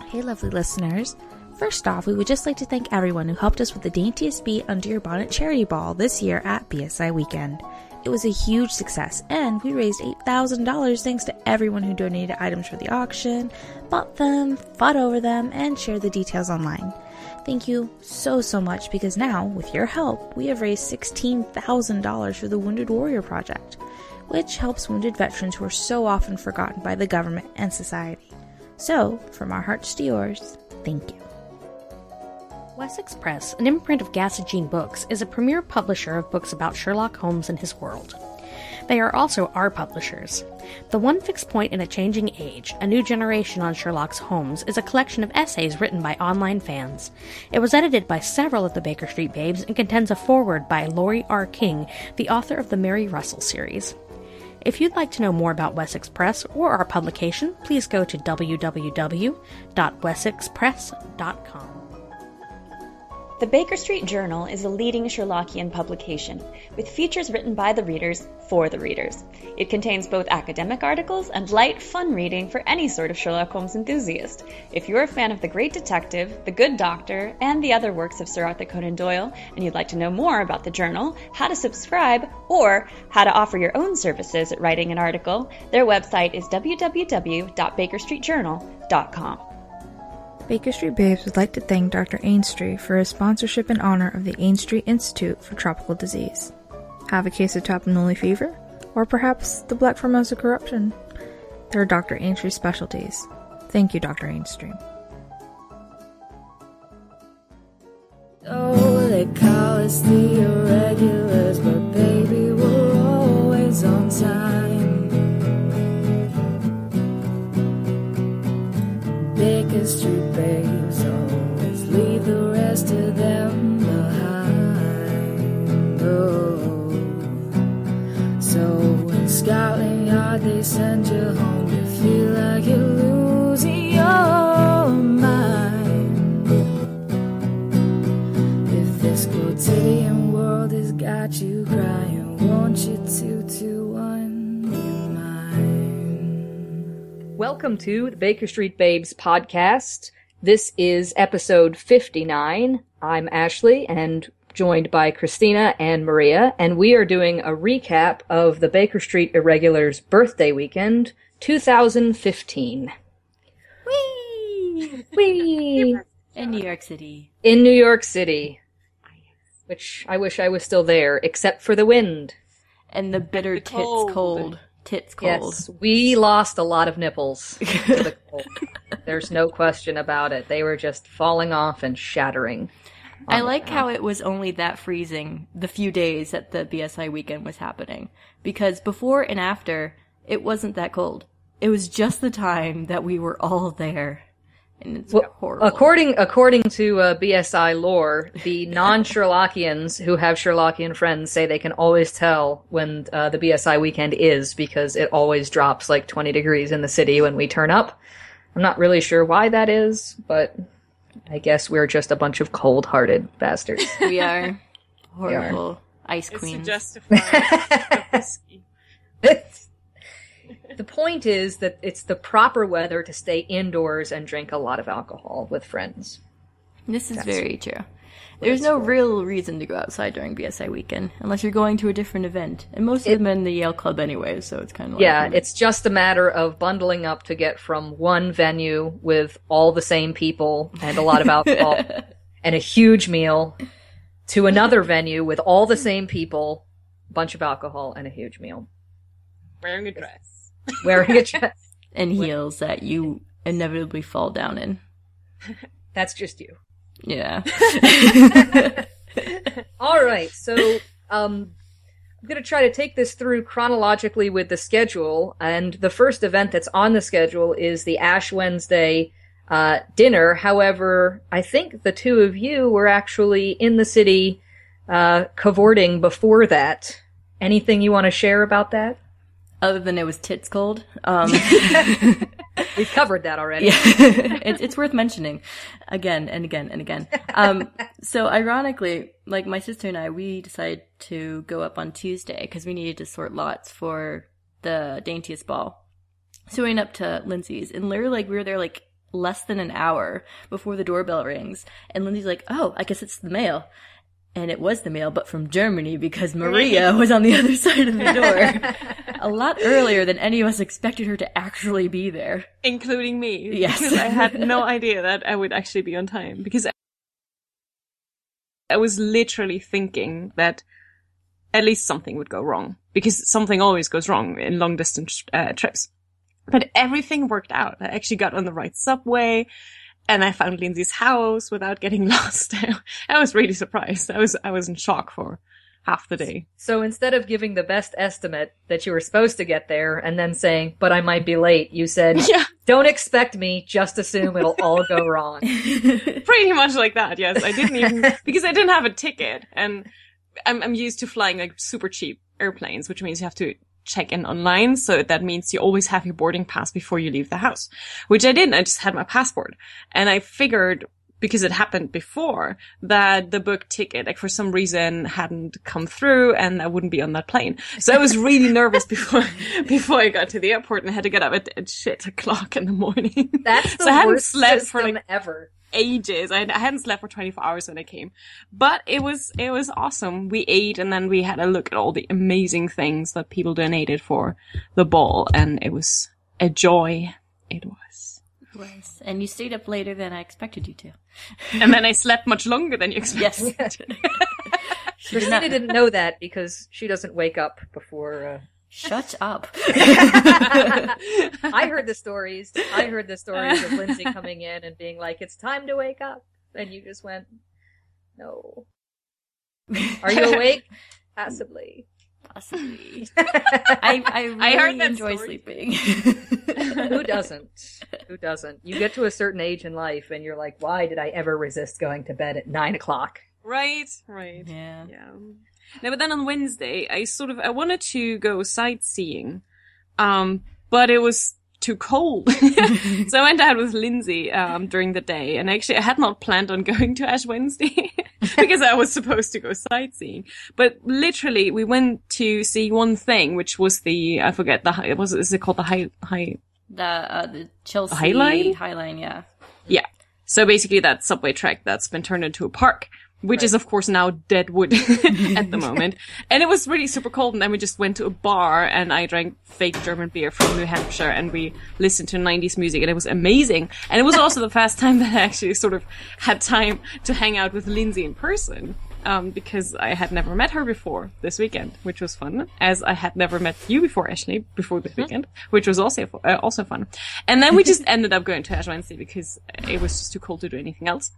Hey lovely listeners. First off, we would just like to thank everyone who helped us with the Daintiest Bee Under Your Bonnet Charity Ball this year at BSI Weekend. It was a huge success, and we raised $8,000 thanks to everyone who donated items for the auction, bought them, fought over them, and shared the details online. Thank you so much, because now, with your help, we have raised $16,000 for the Wounded Warrior Project, which helps wounded veterans who are so often forgotten by the government and society. So, from our hearts to yours, thank you. Wessex Press, an imprint of Gasogene Books, is a premier publisher of books about Sherlock Holmes and his world. They are also our publishers. The One Fixed Point in a Changing Age, A New Generation on Sherlock Holmes, is a collection of essays written by online fans. It was edited by several of the Baker Street Babes and contains a foreword by Laurie R. King, the author of the Mary Russell series. If you'd like to know more about Wessex Press or our publication, please go to www.wessexpress.com. The Baker Street Journal is a leading Sherlockian publication, with features written by the readers for the readers. It contains both academic articles and light, fun reading for any sort of Sherlock Holmes enthusiast. If you're a fan of The Great Detective, The Good Doctor, and the other works of Sir Arthur Conan Doyle, and you'd like to know more about the journal, how to subscribe, or how to offer your own services at writing an article, their website is www.bakerstreetjournal.com. Baker Street Babes would like to thank Dr. Ainstree for his sponsorship in honor of the Ainstree Institute for Tropical Disease. Have a case of Tapanuli fever? Or perhaps the Black Formosa corruption? There are Dr. Ainstree's specialties. Thank you, Dr. Ainstree. Oh, they call us the irregulars, but baby, we're always on time. Baker Street Babes always leave the rest of them behind. Oh, so in Scotland Yard they send you home, you feel like you're losing your mind. If this quotidian world has got you crying, won't you 221 be mine? Welcome to the Baker Street Babes podcast. This is episode 59. I'm Ashley, and joined by Christina and Maria, and we are doing a recap of the Baker Street Irregulars birthday weekend, 2015. Whee! Whee! In New York City. In New York City. Which I wish I was still there, except for the wind. And the bitter tits cold. Tits cold. Yes, we lost a lot of nipples to the cold. There's no question about it. They were just falling off and shattering. I like how it was only that freezing the few days that the BSI weekend was happening. Because before and after, it wasn't that cold. It was just the time that we were all there. And it's horrible. According to BSI lore, the non-Sherlockians who have Sherlockian friends say they can always tell when the BSI weekend is, because it always drops like 20 degrees in the city when we turn up. I'm not really sure why that is, but I guess we're just a bunch of cold-hearted bastards. We are horrible ice It's queens. to justify the whiskey. The point is that it's the proper weather to stay indoors and drink a lot of alcohol with friends. This is very true. There's no real reason to go outside during BSI weekend, unless you're going to a different event. And most of them in the Yale Club anyway, so it's kind of like... Yeah, it's just a matter of bundling up to get from one venue with all the same people and a lot of alcohol and a huge meal to another venue with all the same people, a bunch of alcohol, and a huge meal. Wearing a dress. Wearing a dress. And heels that you inevitably fall down in. That's just you. Yeah. All right, so I'm going to try to take this through chronologically with the schedule, and the first event that's on the schedule is the Ash Wednesday dinner. However, I think the two of you were actually in the city cavorting before that. Anything you want to share about that? Other than it was tits cold. We've covered that already. Yeah. It's worth mentioning again and again and again. So ironically, like my sister and I, we decided to go up on Tuesday because we needed to sort lots for the Daintiest Ball. So we went up to Lindsay's, and literally, like, we were there like less than an hour before the doorbell rings. And Lindsay's like, oh, I guess it's the mail. And it was the mail, but from Germany, because Maria was on the other side of the door. A lot earlier than any of us expected her to actually be there. Including me. Yes. Because I had no idea that I would actually be on time. Because I was literally thinking that at least something would go wrong. Because something always goes wrong in long distance trips. But everything worked out. I actually got on the right subway. And I found Lindsay's house without getting lost. I was really surprised. I was in shock for half the day. So instead of giving the best estimate that you were supposed to get there and then saying, but I might be late, you said, don't expect me, just assume it'll all go wrong. Pretty much like that, yes. I didn't even, because I didn't have a ticket. And I'm used to flying like super cheap airplanes, which means you have to check in online. So that means you always have your boarding pass before you leave the house, which I didn't. I just had my passport. And I figured, because it happened before, that the book ticket, like for some reason, hadn't come through and I wouldn't be on that plane. So I was really nervous before I got to the airport and I had to get up at shit o'clock in the morning. That's the so I hadn't worst slept system for like ever. Ages. I hadn't slept for 24 hours when I came, but it was awesome. We ate and then we had a look at all the amazing things that people donated for the ball, and it was a joy. It was. And you stayed up later than I expected you to. And then I slept much longer than you expected. Yes. Christina didn't know that because she doesn't wake up before. Shut up. I heard the stories of Lindsay coming in and being like, it's time to wake up. And you just went, no. Are you awake? Possibly. I really heard that enjoy story. sleeping. Who doesn't? You get to a certain age in life and you're like, why did I ever resist going to bed at 9 o'clock? Right. Yeah. No, but then on Wednesday, I wanted to go sightseeing, but it was too cold. So I went out with Lindsay, during the day, and actually I had not planned on going to Ash Wednesday because I was supposed to go sightseeing. But literally, we went to see one thing, which was is it called The Chelsea High Line? High Line, yeah. Yeah. So basically that subway track that's been turned into a park. Which is, of course, now dead wood at the moment. And it was really super cold, and then we just went to a bar, and I drank fake German beer from New Hampshire, and we listened to 90s music, and it was amazing. And it was also the first time that I actually sort of had time to hang out with Lindsay in person, because I had never met her before this weekend, which was fun, as I had never met you before, Ashley, before this weekend, which was also fun. And then we just ended up going to Ash Wednesday because it was just too cold to do anything else.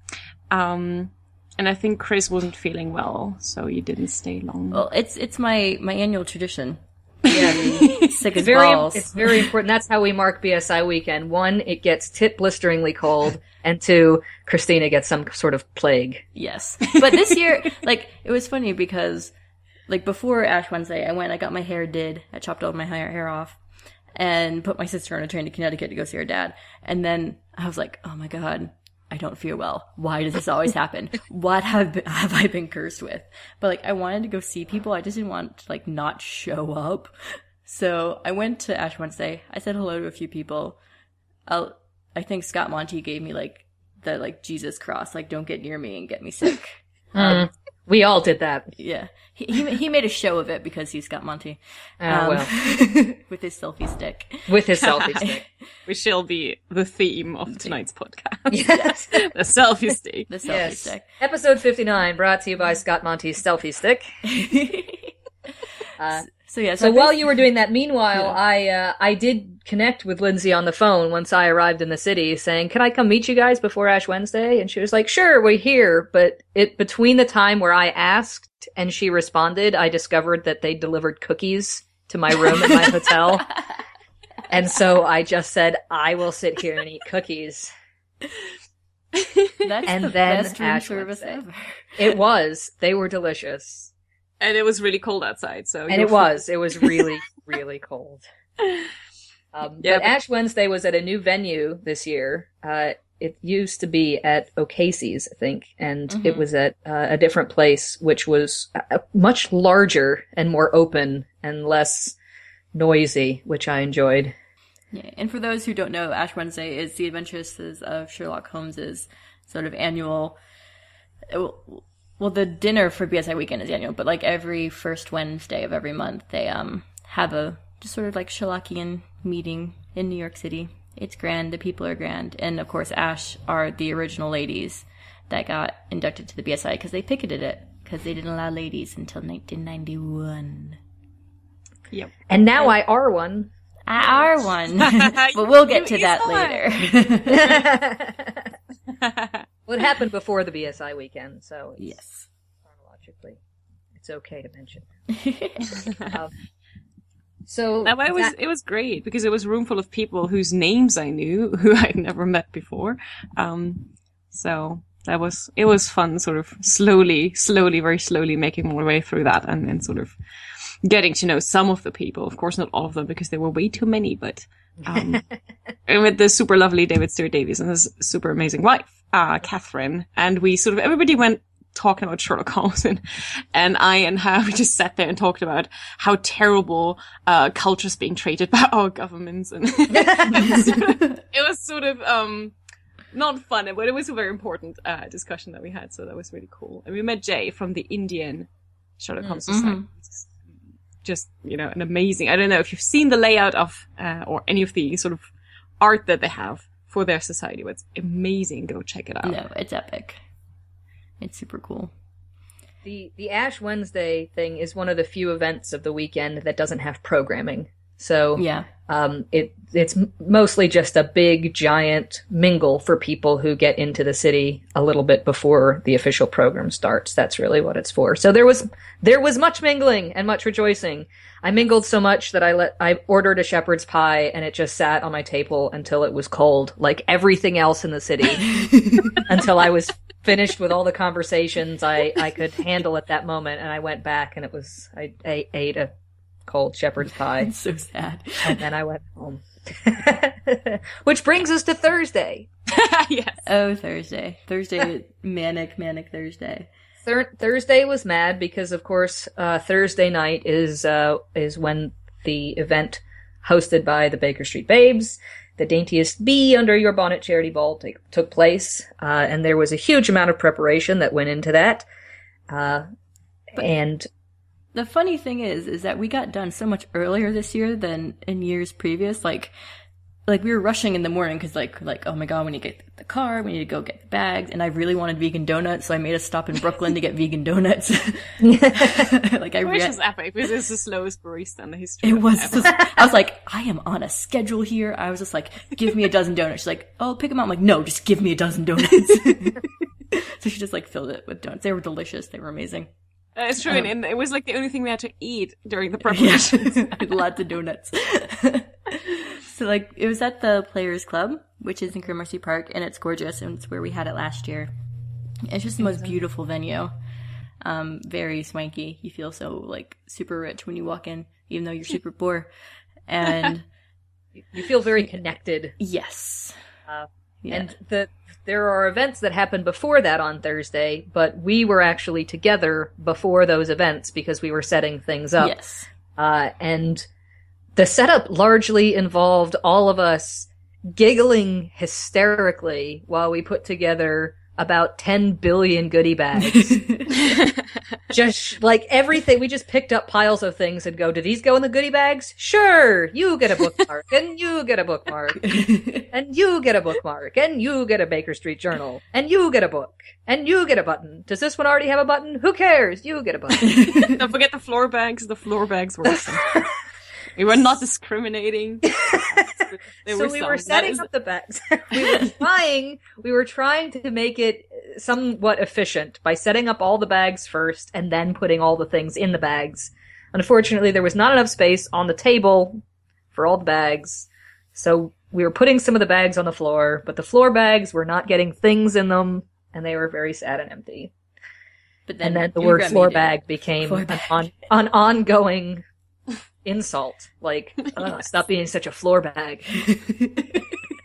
And I think Chris wasn't feeling well, so you didn't stay long. Well, it's my annual tradition. Yeah, sick as balls. It's very important. That's how we mark BSI weekend. 1, it gets tit blisteringly cold, and 2, Christina gets some sort of plague. Yes. But this year, like, it was funny because, like, before Ash Wednesday, I got my hair did. I chopped all my hair off and put my sister on a train to Connecticut to go see her dad. And then I was like, oh my God, I don't feel well. Why does this always happen? What have I been cursed with? But like, I wanted to go see people. I just didn't want to like not show up. So I went to Ash Wednesday. I said hello to a few people. I think Scott Monty gave me like the like Jesus cross, like don't get near me and get me sick. We all did that. Yeah. He made a show of it because he's Scott Monty. Well. With his selfie stick. With his selfie stick. Which shall be the theme of tonight's podcast. Yes. The selfie stick. The selfie stick. Episode 59, brought to you by Scott Monty's selfie stick. So while you were doing that, meanwhile, I did connect with Lindsay on the phone once I arrived in the city, saying, "Can I come meet you guys before Ash Wednesday?" And she was like, "Sure, we're here." But between the time where I asked and she responded, I discovered that they delivered cookies to my room at my hotel. And so I just said, "I will sit here and eat cookies." That's and the then best room Ash service Wednesday. ever. It was. They were delicious. And it was really cold outside, so... And it was really, really cold. But Ash Wednesday was at a new venue this year. It used to be at O'Casey's, I think, and it was at a different place, which was much larger and more open and less noisy, which I enjoyed. Yeah, and for those who don't know, Ash Wednesday is the Adventures of Sherlock Holmes's sort of annual. Well, the dinner for BSI weekend is annual, but like every first Wednesday of every month, they have a just sort of like Sherlockian meeting in New York City. It's grand. The people are grand, and of course, Ash are the original ladies that got inducted to the BSI because they picketed it because they didn't allow ladies until 1991. Yep. And now I are one. I are one, but we'll get to that later. Well, it happened before the BSI weekend, so Yes. chronologically, it's okay to mention. So That way it was great because it was a room full of people whose names I knew, who I'd never met before. So it was fun, sort of slowly, very slowly making my way through that and sort of getting to know some of the people. Of course, not all of them because there were way too many, but, and with the super lovely David Stewart Davies and his super amazing wife, Catherine. And we sort of, everybody went talking about Sherlock Holmes and I and her, we just sat there and talked about how terrible, culture's being treated by our governments. And it was sort of, not fun, but it was a very important, discussion that we had. So that was really cool. And we met Jay from the Indian Sherlock Holmes Society. Just, an amazing, I don't know if you've seen the layout of, or any of the sort of art that they have for their society. It's amazing. Go check it out. No, it's epic. It's super cool. The Ash Wednesday thing is one of the few events of the weekend that doesn't have programming. So Yeah. It's mostly just a big giant mingle for people who get into the city a little bit before the official program starts. That's really what it's for. So there was much mingling and much rejoicing. I mingled so much that I ordered a shepherd's pie and it just sat on my table until it was cold, like everything else in the city, until I was finished with all the conversations I could handle at that moment. And I went back and I ate a cold shepherd's pie. It's so sad. And then I went home. Which brings us to Thursday. Yes. Oh, Thursday. Manic Thursday. Thursday was mad because, of course, Thursday night is when the event hosted by the Baker Street Babes, the Daintiest Bee Under Your Bonnet charity ball took place, and there was a huge amount of preparation that went into that. And the funny thing is that we got done so much earlier this year than in years previous. Like we were rushing in the morning because like, oh my god, we need to get the car, we need to go get the bags, and I really wanted vegan donuts, so I made a stop in Brooklyn to get vegan donuts. Which is epic because it's the slowest barista in the history. It was. I was like, I am on a schedule here. I was just like, give me a dozen donuts. She's like, oh, pick them out. I'm like, no, just give me a dozen donuts. So she just like filled it with donuts. They were delicious. They were amazing. It's true, and it was like the only thing we had to eat during the preparation. Yeah. Lots of donuts. So like, it was at the Players Club, which is in Gramercy Park, and it's gorgeous, and it's where we had it last year. It's just the most beautiful venue. Very swanky. You feel so like super rich when you walk in, even though you're super poor. And you feel very connected. Yes. Yeah. And there are events that happen before that on Thursday, but we were actually together before those events because we were setting things up. Yes. And the setup largely involved all of us giggling hysterically while we put together about 10 billion goodie bags. Just like everything, we just picked up piles of things and go, do these go in the goodie bags? Sure, you get a bookmark, and you get a bookmark, and you get a bookmark, and you get a Baker Street Journal, and you get a book, and you get a button. Does this one already have a button? Who cares? You get a button. Don't forget the floor bags. The floor bags were awesome. We were not discriminating. So we were setting up the bags. We were trying to make it somewhat efficient by setting up all the bags first and then putting all the things in the bags. Unfortunately, there was not enough space on the table for all the bags. So we were putting some of the bags on the floor, but the floor bags were not getting things in them, and they were very sad and empty. But then the word floor bag became an ongoing insult. Like, stop being such a floor bag.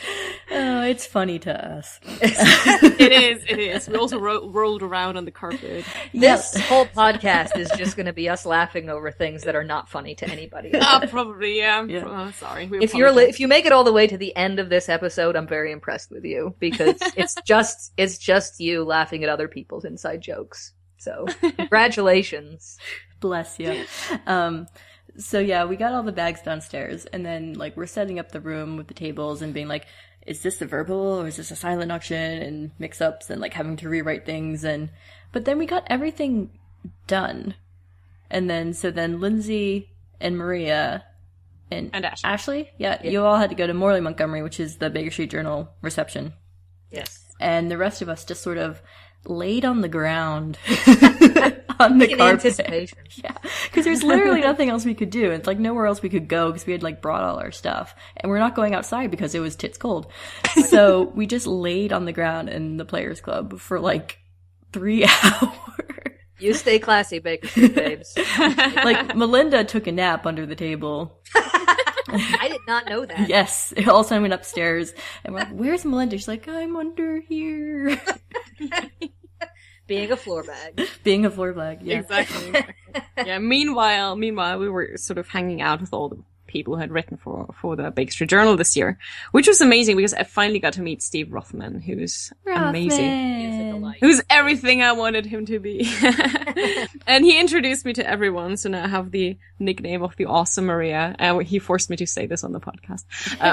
Oh, it's funny to us. It is. We also rolled around on the carpet. This whole podcast is just going to be us laughing over things that are not funny to anybody. Probably, yeah. Sorry. If you make it all the way to the end of this episode, I'm very impressed with you because it's just you laughing at other people's inside jokes. So, congratulations. Bless you. So yeah, we got all the bags downstairs, and then like we're setting up the room with the tables and being like, is this a verbal or is this a silent auction, and mix-ups and like having to rewrite things, but then we got everything done. And then Lindsay and Maria and Ashley, yeah, you all had to go to Morley Montgomery, which is the Baker Street Journal reception. Yes. And the rest of us just sort of laid on the ground on the carpet. Anticipation. Yeah, because there's literally nothing else we could do. It's like nowhere else we could go because we had like brought all our stuff, and we're not going outside because it was tits cold. So we just laid on the ground in the Players Club for like 3 hours. You stay classy, Baker Street babes. Like Melinda took a nap under the table. I did not know that. Yes. All of a sudden went upstairs and we're like, where's Melinda? She's like, I'm under here. Being a floor bag. Being a floor bag, yeah. Exactly. Yeah, meanwhile, we were sort of hanging out with all the people who had written for the Baker Street Journal this year, which was amazing because I finally got to meet Steve Rothman, who's amazing. Who's everything I wanted him to be. And he introduced me to everyone, so now I have the nickname of the awesome Maria. He forced me to say this on the podcast.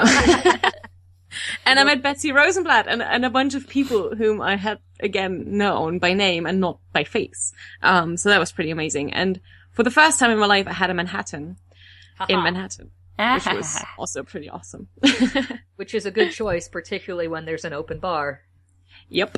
And I met Betsy Rosenblatt and a bunch of people whom I had, again, known by name and not by face. So that was pretty amazing. And for the first time in my life, I had a Manhattan in Manhattan, which was also pretty awesome. Which is a good choice, particularly when there's an open bar. Yep.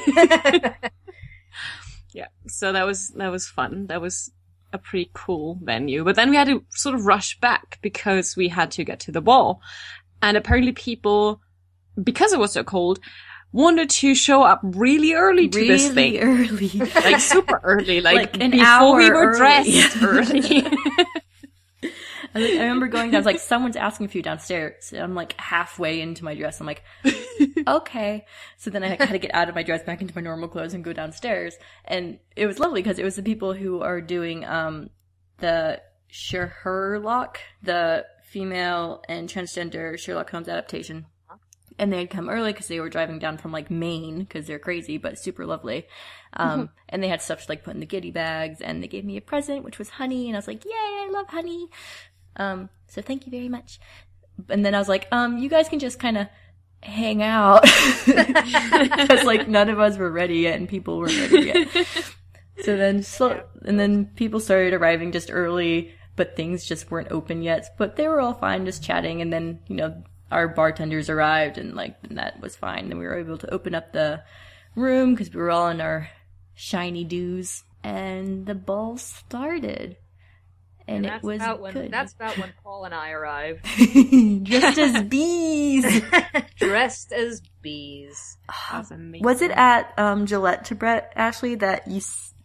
Yeah, so that was fun. That was a pretty cool venue. But then we had to sort of rush back because we had to get to the ball. And apparently people, because it was so cold, wanted to show up really early to this thing. Really early. Like super early. Like an before hour we were early. dressed early. I remember going down, I was like, someone's asking for you downstairs. And I'm like halfway into my dress. I'm like, okay. So then I had to get out of my dress back into my normal clothes and go downstairs. And it was lovely because it was the people who are doing the Sherlock, the female and transgender Sherlock Holmes adaptation. And they had come early because they were driving down from like Maine because they're crazy but super lovely. And they had stuff to like put in the goodie bags, and they gave me a present which was honey, and I was like, yay, I love honey. So thank you very much. And then I was like, you guys can just kind of hang out because like none of us were ready yet and people weren't ready yet. So then people started arriving just early, but things just weren't open yet. But they were all fine, just chatting. And then, our bartenders arrived, and that was fine. And we were able to open up the room because we were all in our shiny doos, and the ball started. And it was good. That's about when Paul and I arrived. Dressed as bees. Dressed as bees. That's amazing. Was it at Gillette to Brett, Ashley, that you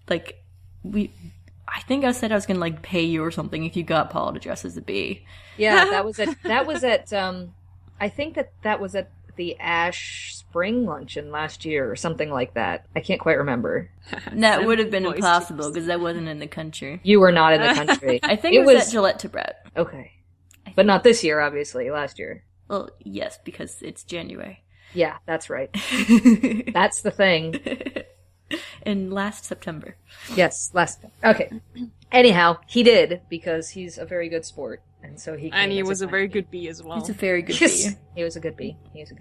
I think I said I was gonna pay you or something if you got Paul to dress as a bee. Yeah, that was at I think that was at the Ash Spring Luncheon last year or something like that. I can't quite remember. That would have been impossible because I wasn't in the country. You were not in the country. I think it was at Gillette to Brett. Okay. But not this year, obviously, last year. Well, yes, because it's January. Yeah, that's right. That's the thing. In last September. Yes, okay. Anyhow, he did, because he's a very good sport. And so he was a very good bee as well. He's a very good bee. He was a good bee.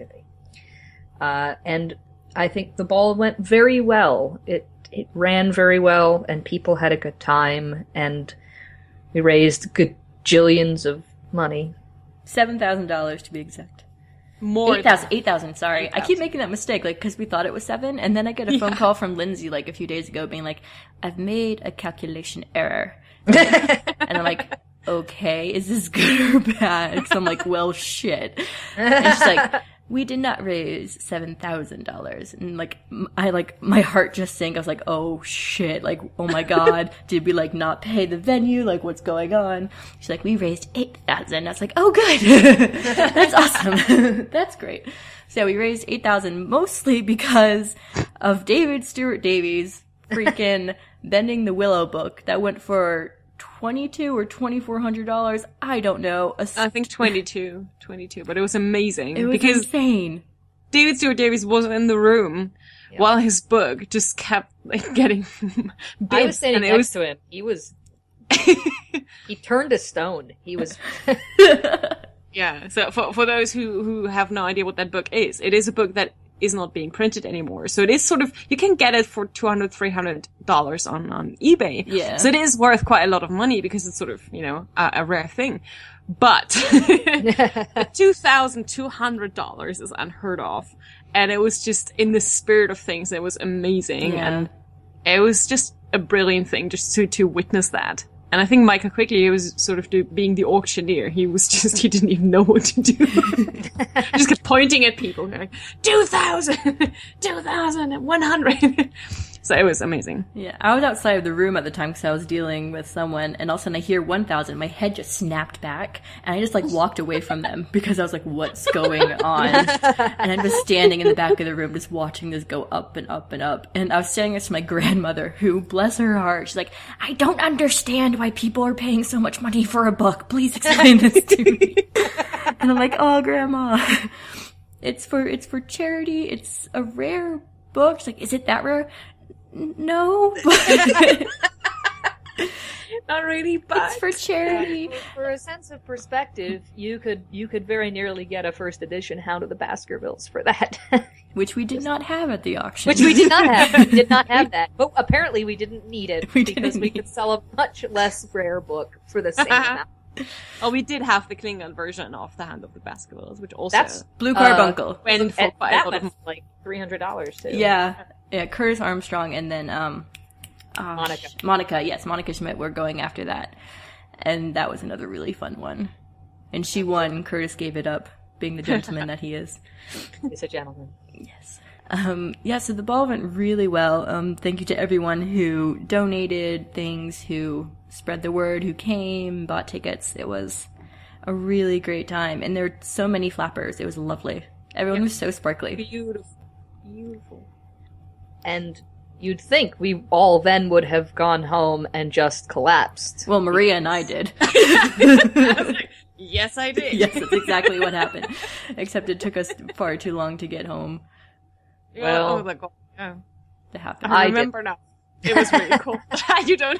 And I think the ball went very well. It ran very well, and people had a good time, and we raised gajillions of money. $7,000 to be exact. More 8,000, sorry. 8,000. I keep making that mistake, because we thought it was 7, and then I get a phone call from Lindsay, a few days ago, being like, I've made a calculation error. And I'm like, okay, is this good or bad? Because I'm like, well, shit. And she's like, we did not raise $7,000. And my heart just sank. I was like, oh shit, like, oh my God, did we like not pay the venue? Like, what's going on? She's like, we raised $8,000. I was like, oh good. That's awesome. That's great. So yeah, we raised $8,000 mostly because of David Stewart Davies freaking Bending the Willow book that went for $2,200 or $2,400. I don't know. I think 22, but it was amazing. It was because insane. David Stewart Davies was in the room while his book just kept like getting bid. I was standing next to him. He was, he turned to stone. He was... Yeah, so for those who have no idea what that book is, it is a book that is not being printed anymore. So it is sort of, you can get it for $200, $300 on eBay. Yeah. So it is worth quite a lot of money because it's sort of, a rare thing. But $2,200 is unheard of. And it was just in the spirit of things, it was amazing. Yeah. And it was just a brilliant thing just to witness that. And I think Michael Quigley was sort of being the auctioneer. He didn't even know what to do. He just kept pointing at people, like, 2,000, 2,100. So it was amazing. Yeah, I was outside of the room at the time because I was dealing with someone, and all of a sudden I hear 1,000. My head just snapped back, and I just like walked away from them because I was like, "What's going on?" And I'm just standing in the back of the room, just watching this go up and up and up. And I was standing next to my grandmother, who, bless her heart, she's like, "I don't understand why people are paying so much money for a book. Please explain this to me." And I'm like, "Oh, Grandma, it's for charity. It's a rare book." She's like, "Is it that rare?" No, but not really, but it's for charity. For a sense of perspective, you could very nearly get a first edition Hound of the Baskervilles for that. Which we did not have at the auction. Which we did not have. We did not have that. But apparently we didn't need it because we could sell a much less rare book for the same amount. Oh, we did have the Klingon version of the Hand of the Baskervilles, which also That's Blue Carbuncle. went for quite a that lot of went for like $300 too. Yeah, Curtis Armstrong and then Monica. Monica Schmidt were going after that, and that was another really fun one. And she won. Curtis gave it up, being the gentleman that he is. He's a gentleman. Yes. So the ball went really well. Thank you to everyone who donated things, who spread the word, who came, bought tickets. It was a really great time. And there were so many flappers. It was lovely. Everyone was so sparkly. Beautiful. And you'd think we all then would have gone home and just collapsed. Well, Maria and I did. Yes, I did. Yes, that's exactly what happened. Except it took us far too long to get home. Well, To happen. I remember now. It was really cool. You don't.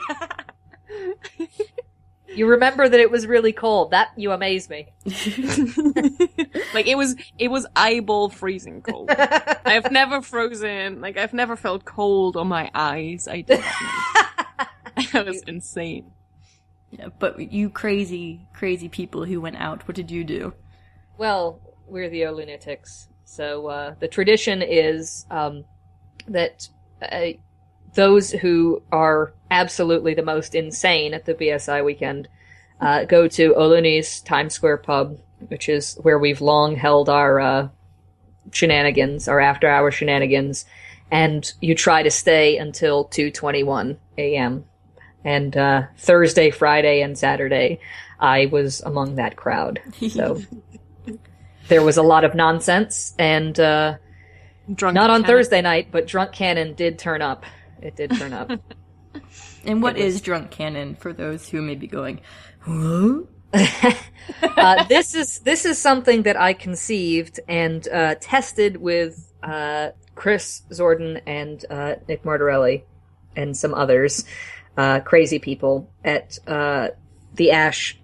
You remember that it was really cold. That, you amaze me. Like, it was eyeball freezing cold. I have never frozen, like, I've never felt cold on my eyes. I did. That was insane. Yeah, but you crazy, crazy people who went out, what did you do? Well, we're the O-Lunatics. So, the tradition is, that, those who are absolutely the most insane at the BSI weekend go to Oluni's Times Square pub, which is where we've long held our shenanigans, our after-hour shenanigans, and you try to stay until 2:21 a.m. And Thursday, Friday, and Saturday, I was among that crowd. So there was a lot of nonsense, and Drunk not on Cannon. Thursday night, but Drunk Cannon did turn up. It did turn up. And what is Drunk Cannon for those who may be going, huh? This is something that I conceived and tested with Chris Zordon and Nick Martorelli and some others, crazy people, at the Ash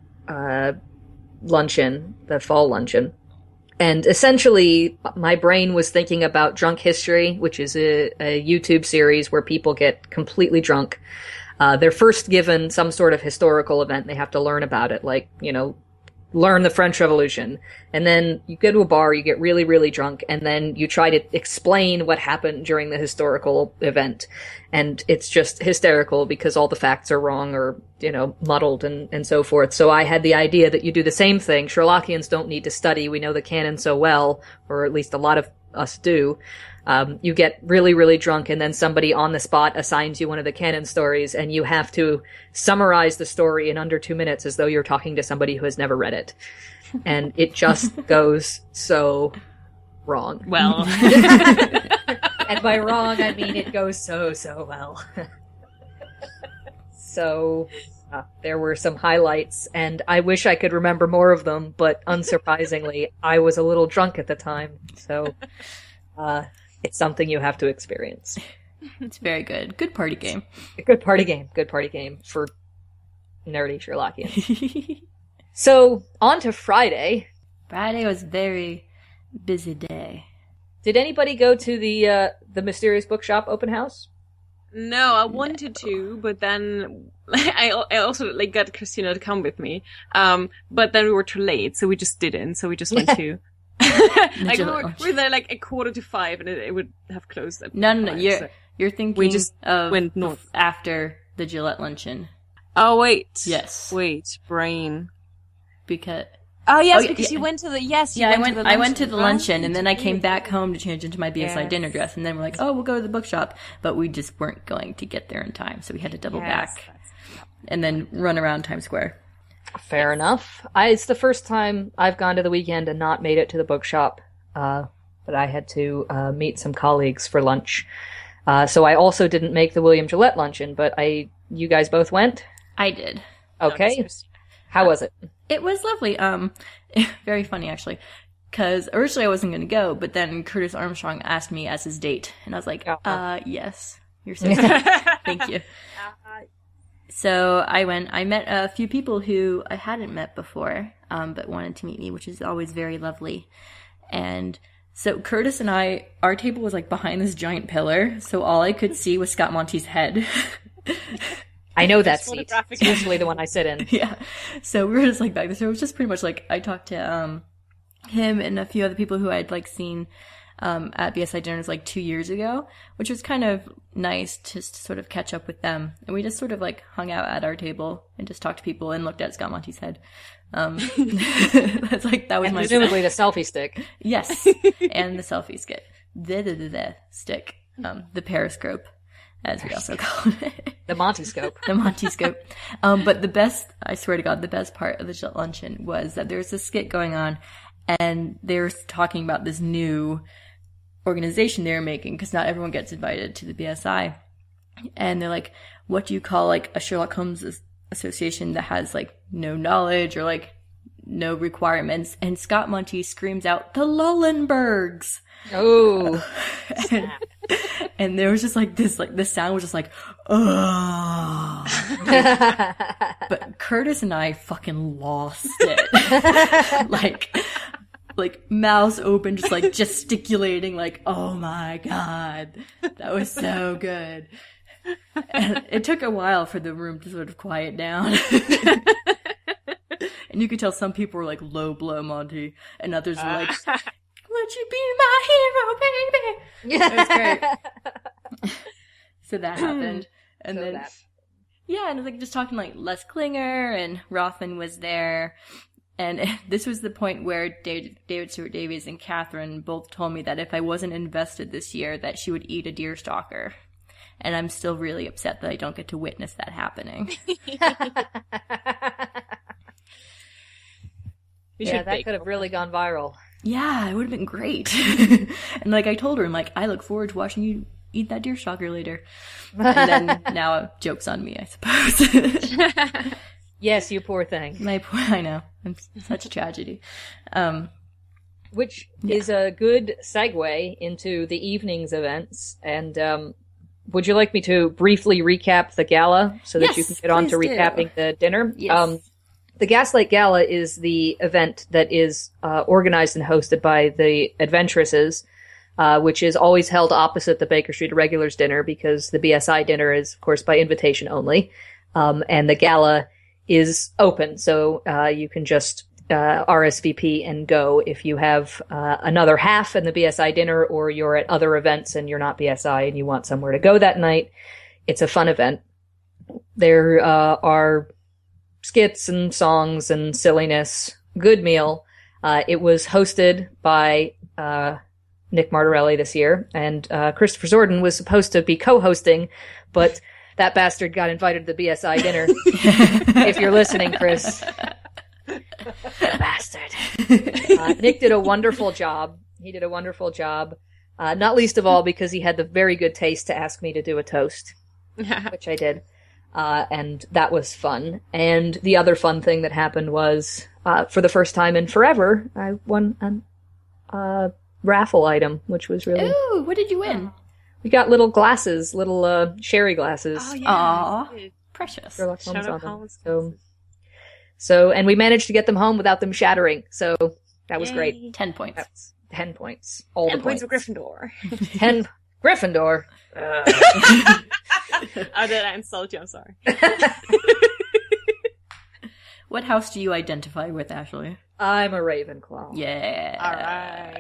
luncheon, the fall luncheon. And essentially, my brain was thinking about Drunk History, which is a YouTube series where people get completely drunk. They're first given some sort of historical event. They have to learn about it, like, learn the French Revolution. And then you go to a bar, you get really, really drunk, and then you try to explain what happened during the historical event. And it's just hysterical because all the facts are wrong or, muddled and so forth. So I had the idea that you do the same thing. Sherlockians don't need to study. We know the canon so well, or at least a lot of us do. You get really, really drunk, and then somebody on the spot assigns you one of the canon stories, and you have to summarize the story in under 2 minutes as though you're talking to somebody who has never read it. And it just goes so wrong. Well. And by wrong, I mean it goes so well. So, there were some highlights, and I wish I could remember more of them, but unsurprisingly, I was a little drunk at the time, so it's something you have to experience. It's very good. Good party game. Good party game. Good party game for nerdy Sherlockians. So, on to Friday. Friday was a very busy day. Did anybody go to the Mysterious Bookshop open house? No, I wanted to, but then I also got Christina to come with me. But then we were too late, so we just didn't. So we just went to. We were there like 4:45, and it would have closed at No. 5, You're thinking we just of went north after the Gillette luncheon. Oh wait, yes, wait, brain. Because because you went to the I went to the luncheon, and then I came back home to change into my BSI dinner dress, and then we're like, oh, we'll go to the bookshop, but we just weren't going to get there in time, so we had to double back and then run around Times Square. Fair enough. It's the first time I've gone to the weekend and not made it to the bookshop, but I had to meet some colleagues for lunch. So I also didn't make the William Gillette luncheon, but you guys both went? I did. Okay. How was it? It was lovely. Very funny, actually. Because originally I wasn't going to go, but then Curtis Armstrong asked me as his date. And I was like, yes. You're so sweet. Thank you. So I went. I met a few people who I hadn't met before, but wanted to meet me, which is always very lovely. And so Curtis and our table was like behind this giant pillar, so all I could see was Scott Monty's head. I know that seat. It's usually the one I sit in. Yeah. So we were just like back there. So it was just pretty much like I talked to him and a few other people who I'd like seen at BSI dinners like 2 years ago, which was kind of nice just to sort of catch up with them. And we just sort of like hung out at our table and just talked to people and looked at Scott Monty's head. That's like, that was and my presumably the selfie stick. Yes. And the selfie stick. The stick. The periscope, as we also call it. The Montyscope. The Montyscope. But the best, I swear to God, the best part of the luncheon was that there was a skit going on, and they were talking about this new organization they were making, because not everyone gets invited to the BSI. And they're like, what do you call like a Sherlock Holmes association that has like no knowledge or like no requirements? And Scott Monty screams out, the Lullenbergs. Oh. And there was just like this, like the sound was just like, oh. But Curtis and I fucking lost it. like mouths open, just like gesticulating, like, oh my God, that was so good. And it took a while for the room to sort of quiet down. And you could tell some people were like, low blow, Monty, and others were like, would you be my hero, baby? Yeah. It was great. So that happened. And then, yeah, and it was like just talking like Les Klinger, and Rothman was there. And this was the point where David Stewart Davies and Catherine both told me that if I wasn't invested this year, that she would eat a deer stalker. And I'm still really upset that I don't get to witness that happening. That could have really gone viral. Yeah, it would have been great. And like I told her, I'm like, I look forward to watching you eat that deer stalker later. And then now joke's on me, I suppose. Yes, you poor thing. I know. It's such a tragedy. Which is a good segue into the evening's events. And would you like me to briefly recap the gala so that you can get on to recapping the dinner? Yes. The Gaslight Gala is the event that is organized and hosted by the Adventuresses, which is always held opposite the Baker Street Irregulars dinner, because the BSI dinner is, of course, by invitation only. And the gala is open, so you can just RSVP and go if you have another half in the BSI dinner, or you're at other events and you're not BSI and you want somewhere to go that night. It's a fun event. There are skits and songs and silliness. Good meal. It was hosted by Nick Martorelli this year, and Christopher Zordon was supposed to be co-hosting, but that bastard got invited to the BSI dinner. If you're listening, Chris. Bastard. Nick did a wonderful job. He did a wonderful job. Not least of all because he had the very good taste to ask me to do a toast, which I did. And that was fun. And the other fun thing that happened was, for the first time in forever, I won a raffle item, which was really... Ooh, what did you win? We got little glasses, little sherry glasses. Oh, yeah. Aww. Precious. Sherlock Holmes Sherlock on them. Holmes. So, and we managed to get them home without them shattering. So that was great. 10 points. That's 10 points. All 10 the points points. for Gryffindor. 10 Gryffindor. Oh, did I insult you? I'm sorry. What house do you identify with, Ashley? I'm a Ravenclaw. Yeah.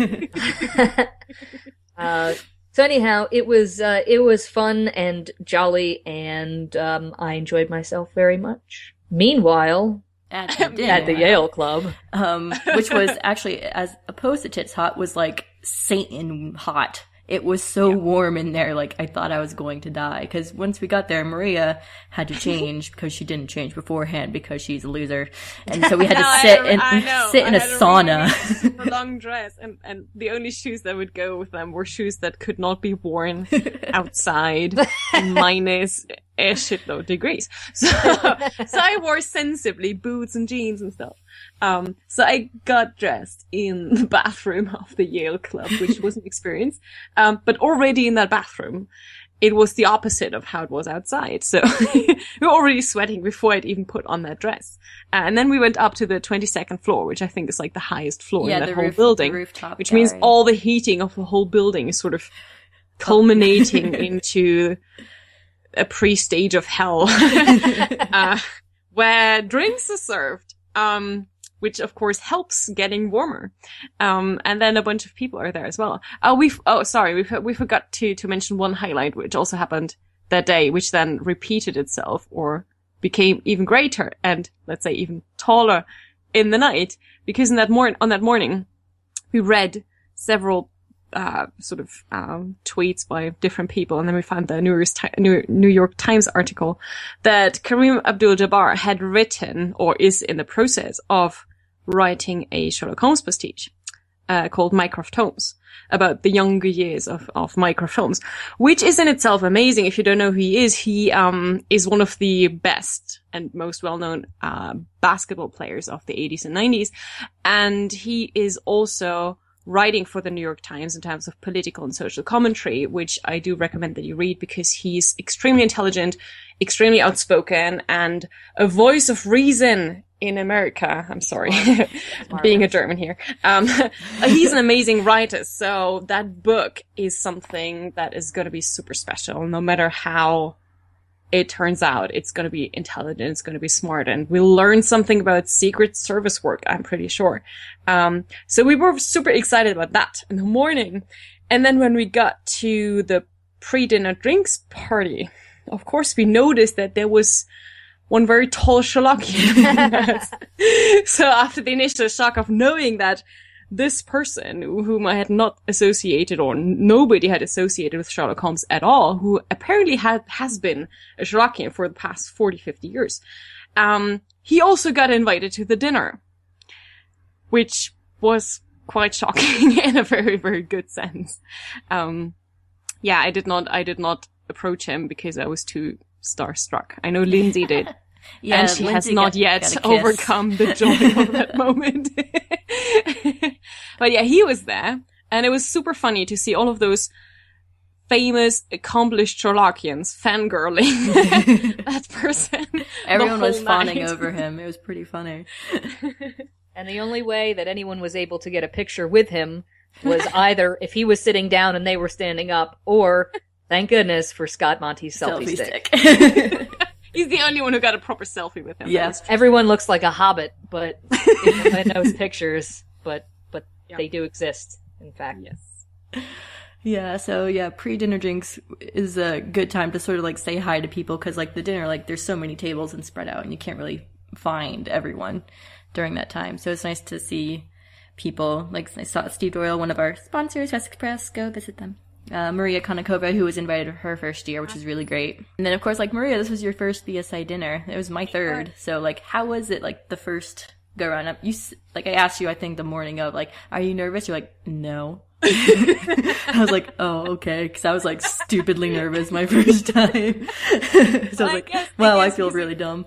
All right. So anyhow, it was fun and jolly, and I enjoyed myself very much. Meanwhile, At the dinner. at the Yale Club, Which was actually, as opposed to Tits Hot, was like Satan hot. It was so warm in there, like I thought I was going to die. Because once we got there, Maria had to change because she didn't change beforehand because she's a loser, and so we had to sit in a sauna. Really super long dress, and the only shoes that would go with them were shoes that could not be worn outside minus a shitload degrees. So I wore sensibly boots and jeans and stuff. So I got dressed in the bathroom of the Yale Club, which was an experience. But already in that bathroom, it was the opposite of how it was outside. So we were already sweating before I'd even put on that dress. And then we went up to the 22nd floor, which I think is like the highest floor in that whole building, which means all the heating of the whole building is sort of culminating into a pre-stage of hell, where drinks are served, which of course helps getting warmer. And then a bunch of people are there as well. We forgot to mention one highlight, which also happened that day, which then repeated itself or became even greater and let's say even taller in the night, because on that morning, we read several tweets by different people, and then we found the New York Times article that Kareem Abdul-Jabbar had written or is in the process of writing a Sherlock Holmes pastiche called Mycroft Holmes, about the younger years of Mycroft Holmes, which is in itself amazing. If you don't know who he is one of the best and most well-known basketball players of the 80s and 90s, and he is also writing for the New York Times in terms of political and social commentary, which I do recommend that you read because he's extremely intelligent, extremely outspoken, and a voice of reason in America. I'm sorry, being a German here. He's an amazing writer, so that book is something that is going to be super special, no matter how it turns out. It's going to be intelligent, it's going to be smart, and we'll learn something about Secret Service work, I'm pretty sure. So we were super excited about that in the morning. And then when we got to the pre-dinner drinks party, of course we noticed that there was one very tall Sherlockian. So after the initial shock of knowing that this person, whom I had not associated, or nobody had associated with Sherlock Holmes at all, who apparently has been a Sherlockian for the past 40, 50 years, he also got invited to the dinner, which was quite shocking in a very, very good sense. I did not approach him because I was too starstruck. I know Lindsay did. Yeah, and she Lindsay has not yet got a overcome the joy of that moment. But yeah, he was there, and it was super funny to see all of those famous, accomplished Sherlockians fangirling that person. Everyone was fawning night. over him. It was pretty funny. and the only way that anyone was able to get a picture with him was either if he was sitting down and they were standing up, or, thank goodness, for Scott Monty's selfie stick. He's the only one who got a proper selfie with him. Yes. Everyone looks like a hobbit, but in those pictures, but they do exist, in fact. Yes. Yeah, so yeah, pre-dinner drinks is a good time to sort of like say hi to people, because like the dinner, like there's so many tables and spread out and you can't really find everyone during that time. So it's nice to see people. Like I saw Steve Doyle, one of our sponsors, West Express, go visit them. Maria Konnikova, who was invited her first year, which is really great. And then of course, like Maria, this was your first BSI dinner. It was my third. So like, how was it like the first go around? Like I asked you, I think the morning of, like, are you nervous? You're like, no. I was like, oh, okay, because I was like stupidly nervous my first time. So I was like, well, I feel really dumb.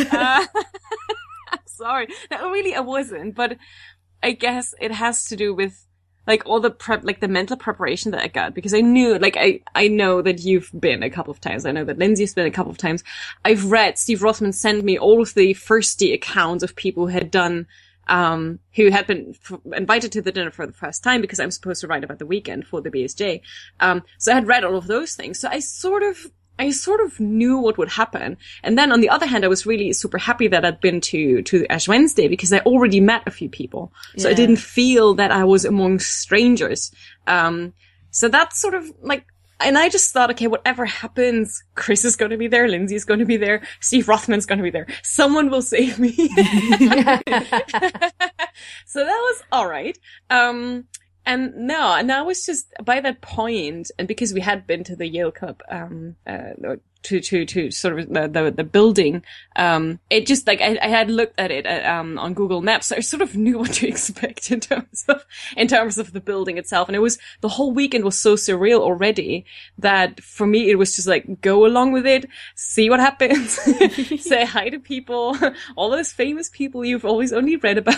Sorry. No, really, I wasn't, but I guess it has to do with like all the prep, like the mental preparation that I got, because I knew, like, I know that you've been a couple of times. I know that Lindsay's been a couple of times. I've read, Steve Rothman sent me all of the firsty accounts of people who had done, who had been invited to the dinner for the first time, because I'm supposed to write about the weekend for the BSJ. So I had read all of those things. So I sort of knew what would happen. And then on the other hand, I was really super happy that I'd been to Ash Wednesday, because I already met a few people. So I didn't feel that I was among strangers. So that's sort of like, and I just thought, okay, whatever happens, Chris is going to be there, Lindsay's going to be there, Steve Rothman's going to be there. Someone will save me. So that was all right. And no, and I was just, by that point, and because we had been to the Yale Cup, to sort of the building, it just like, I had looked at it, on Google Maps, so I sort of knew what to expect in terms of the building itself. And the whole weekend was so surreal already that for me, it was just like, go along with it, see what happens, say hi to people, all those famous people you've always only read about.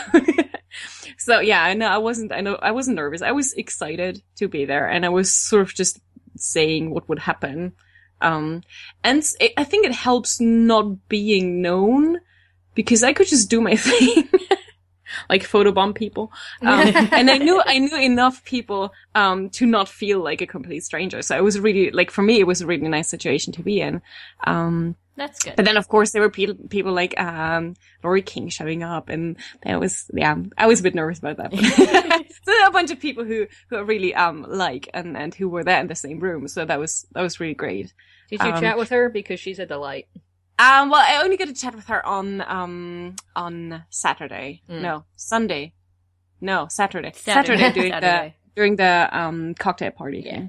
So yeah, I wasn't nervous. I was excited to be there, and I was sort of just saying what would happen. And I think it helps not being known, because I could just do my thing, like photobomb people. And I knew enough people, to not feel like a complete stranger. So it was really, like, for me, it was a really nice situation to be in. That's good. But then, of course, there were people like, Laurie King showing up, and I was a bit nervous about that. So there are a bunch of people who I really, like, and who were there in the same room. So that was really great. Did you chat with her? Because she's a delight. Well, I only got to chat with her on Saturday. No, Sunday. No, Saturday. Saturday during the cocktail party thing.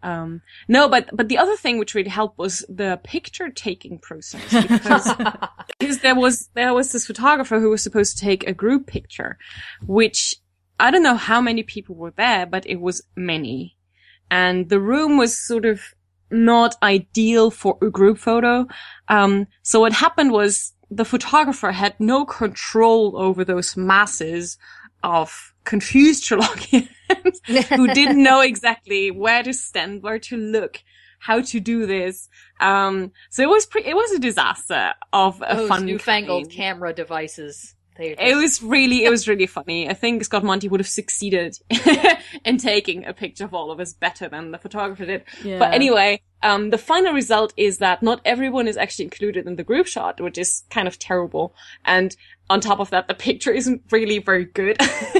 No, but the other thing which really helped was the picture taking process, because there was this photographer who was supposed to take a group picture, which I don't know how many people were there, but it was many. And the room was sort of not ideal for a group photo. So what happened was the photographer had no control over those masses of confused Sherlockians who didn't know exactly where to stand, where to look, how to do this. So it was a disaster of a fun newfangled kind. Camera devices. It was really funny. I think Scott Monty would have succeeded in taking a picture of all of us better than the photographer did. Yeah. But anyway, the final result is that not everyone is actually included in the group shot, which is kind of terrible. And on top of that, the picture isn't really very good.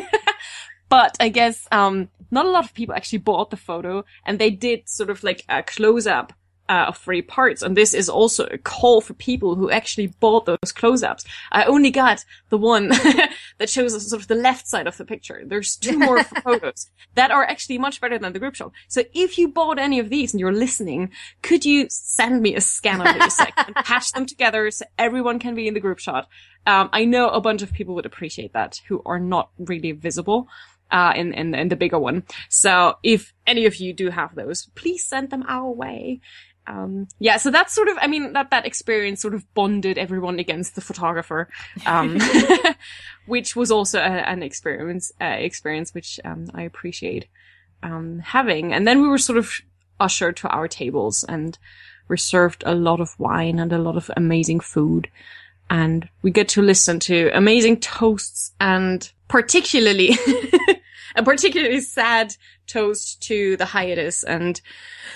But I guess, not a lot of people actually bought the photo, and they did sort of like a close-up of 3 parts. And this is also a call for people who actually bought those close-ups. I only got the one that shows sort of the left side of the picture. There's 2 more photos that are actually much better than the group shot. So if you bought any of these and you're listening, could you send me a scan of these and patch them together so everyone can be in the group shot? I know a bunch of people would appreciate that who are not really visible in the bigger one. So if any of you do have those, please send them our way. So that's sort of, I mean, that experience sort of bonded everyone against the photographer, which was also an experience which, I appreciate, having. And then we were sort of ushered to our tables and were served a lot of wine and a lot of amazing food. And we get to listen to amazing toasts, and particularly a particularly sad toast to the hiatus. And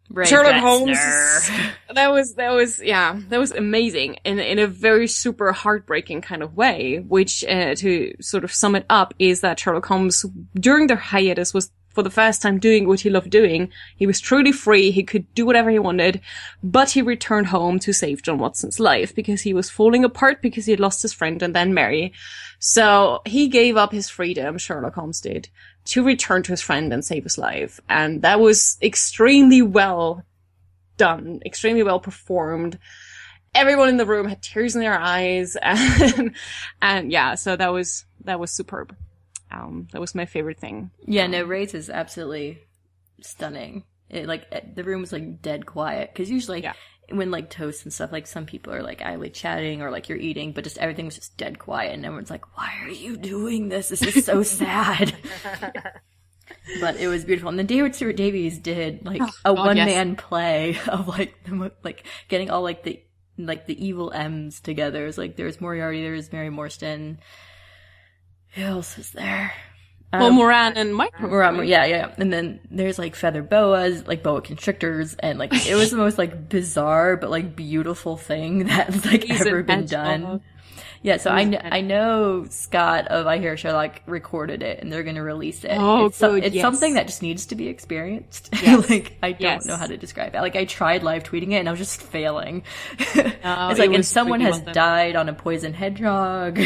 Sherlock Holmes. That was amazing in a very super heartbreaking kind of way, which, to sort of sum it up, is that Sherlock Holmes, during their hiatus, was for the first time doing what he loved doing. He was truly free. He could do whatever he wanted, but he returned home to save John Watson's life because he was falling apart because he had lost his friend and then Mary. So he gave up his freedom, Sherlock Holmes did, to return to his friend and save his life. And that was extremely well done, extremely well performed. Everyone in the room had tears in their eyes. And yeah, so that was superb. That was my favorite thing. Yeah, no, Ray's is absolutely stunning. The room was like dead quiet. Cause usually when like toast and stuff, like some people are like idly chatting or like you're eating, but just everything was just dead quiet and everyone's like, why are you doing this? This is so sad. But it was beautiful. And then David Stuart Davies did like a one-man play of like getting all like the evil M's together. It's like there's Moriarty, there's Mary Morstan. Who else was there? Moran and Micro. Moran, yeah. And then there's like feather boas, like boa constrictors, and like it was the most like bizarre but like beautiful thing that's like ever been done. Yeah, so I know Scott of I Hear Sherlock recorded it and they're going to release it. Oh, it's something that just needs to be experienced. Yes. Like I don't know how to describe it. Like I tried live tweeting it and I was just failing. It's like, and someone has died on a poison hedgehog.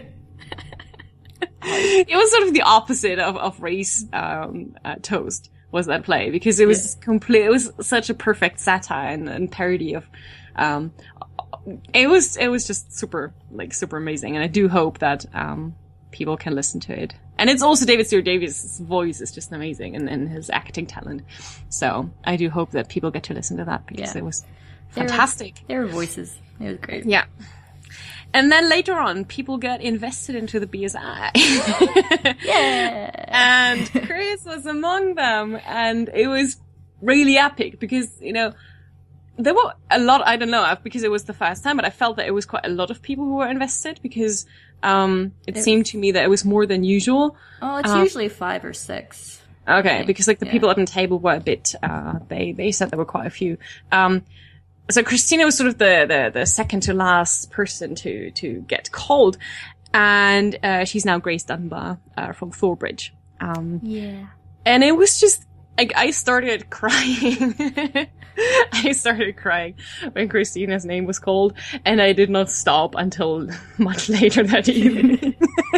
It was sort of the opposite of Ray's Toast, was that play, because it was it was such a perfect satire and parody of, it was just super amazing, and I do hope that, people can listen to it. And it's also David Stuart Davies' voice is just amazing, and his acting talent. So I do hope that people get to listen to that, because it was fantastic. Their voices. It was great. Yeah. And then later on, people got invested into the BSI. Yeah! And Chris was among them. And it was really epic because, there were a lot, I don't know, because it was the first time, but I felt that it was quite a lot of people who were invested because it seemed to me that it was more than usual. Oh, it's usually 5 or 6. Okay, because the people at the table were a bit, they said there were quite a few. So Christina was sort of the second to last person to get called. And, she's now Grace Dunbar, from Thorbridge. Yeah. And it was just, like, I started crying. I started crying when Christina's name was called, and I did not stop until much later that evening.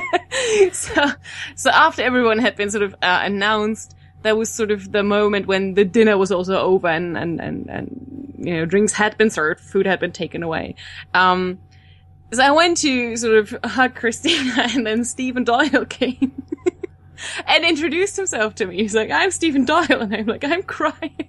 So after everyone had been sort of, announced, that was sort of the moment when the dinner was also over and drinks had been served, food had been taken away. So I went to sort of hug Christina, and then Stephen Doyle came and introduced himself to me. He's like, I'm Stephen Doyle, and I'm like, I'm crying.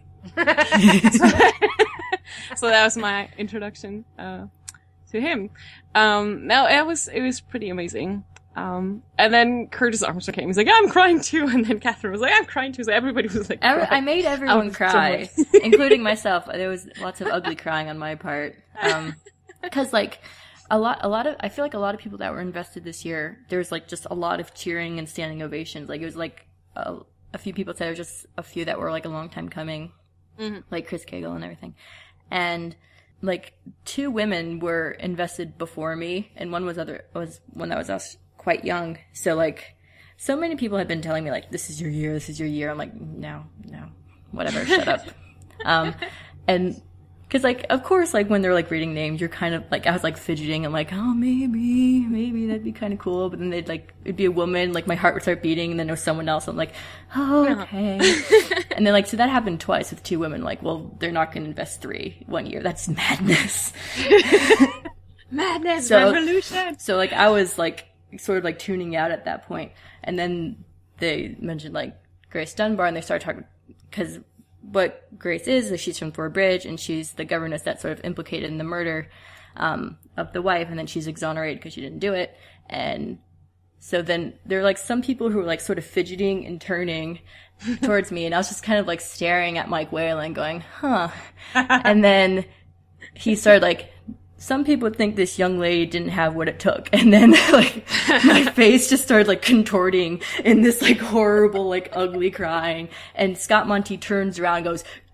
So that was my introduction to him. Now it was pretty amazing. And then Curtis Armstrong came. He's like, I'm crying too. And then Catherine was like, I'm crying too. So everybody was like, I made everyone cry, including myself. There was lots of ugly crying on my part. Cause like I feel like a lot of people that were invested this year, there was like just a lot of cheering and standing ovations. Like it was like a few people said there was just a few that were like a long time coming, like Chris Cagle and everything. And like 2 women were invested before me, and one was one that was quite young. So like, so many people have been telling me like, this is your year. I'm like, no, whatever, shut up. And cause like, of course, like when they're like reading names, you're kind of like, I was like fidgeting. I'm like, oh, maybe that'd be kind of cool. But then it'd be a woman, like my heart would start beating, and then there was someone else. I'm like, oh, okay. And then like, so that happened twice with 2 women. Like, well, they're not going to invest 3 one year. That's madness. Madness, revolution. So like, I was like, sort of like tuning out at that point. And then they mentioned like Grace Dunbar, and they started talking, cause what Grace is she's from Thorbridge, and she's the governess that's sort of implicated in the murder, of the wife, and then she's exonerated because she didn't do it. And so then there are like some people who were like sort of fidgeting and turning towards me, and I was just kind of like staring at Mike Whalen going, huh. And then he started like, some people think this young lady didn't have what it took. And then, like, my face just started, like, contorting in this, like, horrible, like, ugly crying. And Scott Monty turns around and goes,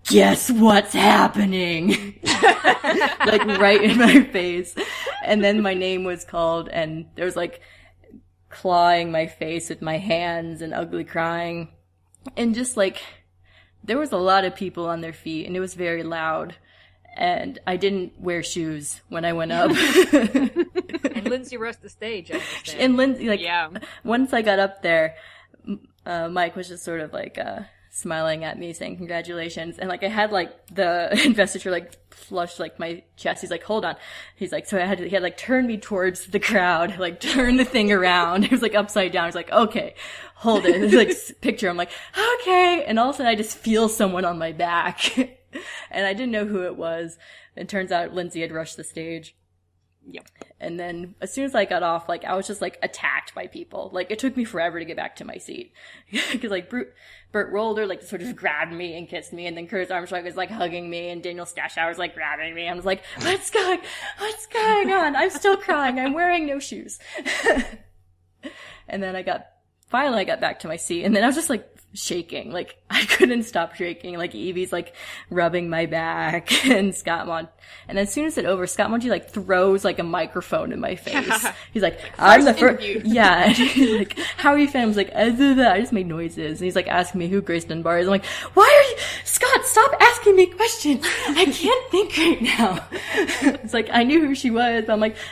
guess what's happening? Like right in my face. And then my name was called, and there was like clawing my face with my hands and ugly crying. And just like, there was a lot of people on their feet, and it was very loud. And I didn't wear shoes when I went up. And Lindsay rushed the stage, I understand. And Lindsay, like, once I got up there, Mike was just sort of like, smiling at me saying congratulations. And like, I had like the investiture like flush like my chest. He's like, hold on. He's like, so he had like turn me towards the crowd, like turn the thing around. It was like upside down. He's like, okay, hold it. It's like picture. I'm like, okay. And all of a sudden I just feel someone on my back. And I didn't know who it was. It turns out Lindsay had rushed the stage. Yep. And then as soon as I got off, like, I was just like attacked by people. Like, it took me forever to get back to my seat. Cause like Burt Rolder like sort of grabbed me and kissed me, and then Curtis Armstrong was like hugging me, and Daniel Stashower was like grabbing me. I was like, what's going on? I'm still crying. I'm wearing no shoes. And then finally I got back to my seat, and then I was just like shaking. Like, I couldn't stop shaking. Like, Evie's like rubbing my back, and and as soon as it over, Scott Monty like throws like a microphone in my face. He's like, I'm the first. Yeah. And he's like, how are you feeling? I was like, I just made noises. And he's like asking me who Grace Dunbar is. I'm like, why are you, Scott, stop asking me questions. I can't think right now. It's like, I knew who she was, but I'm like,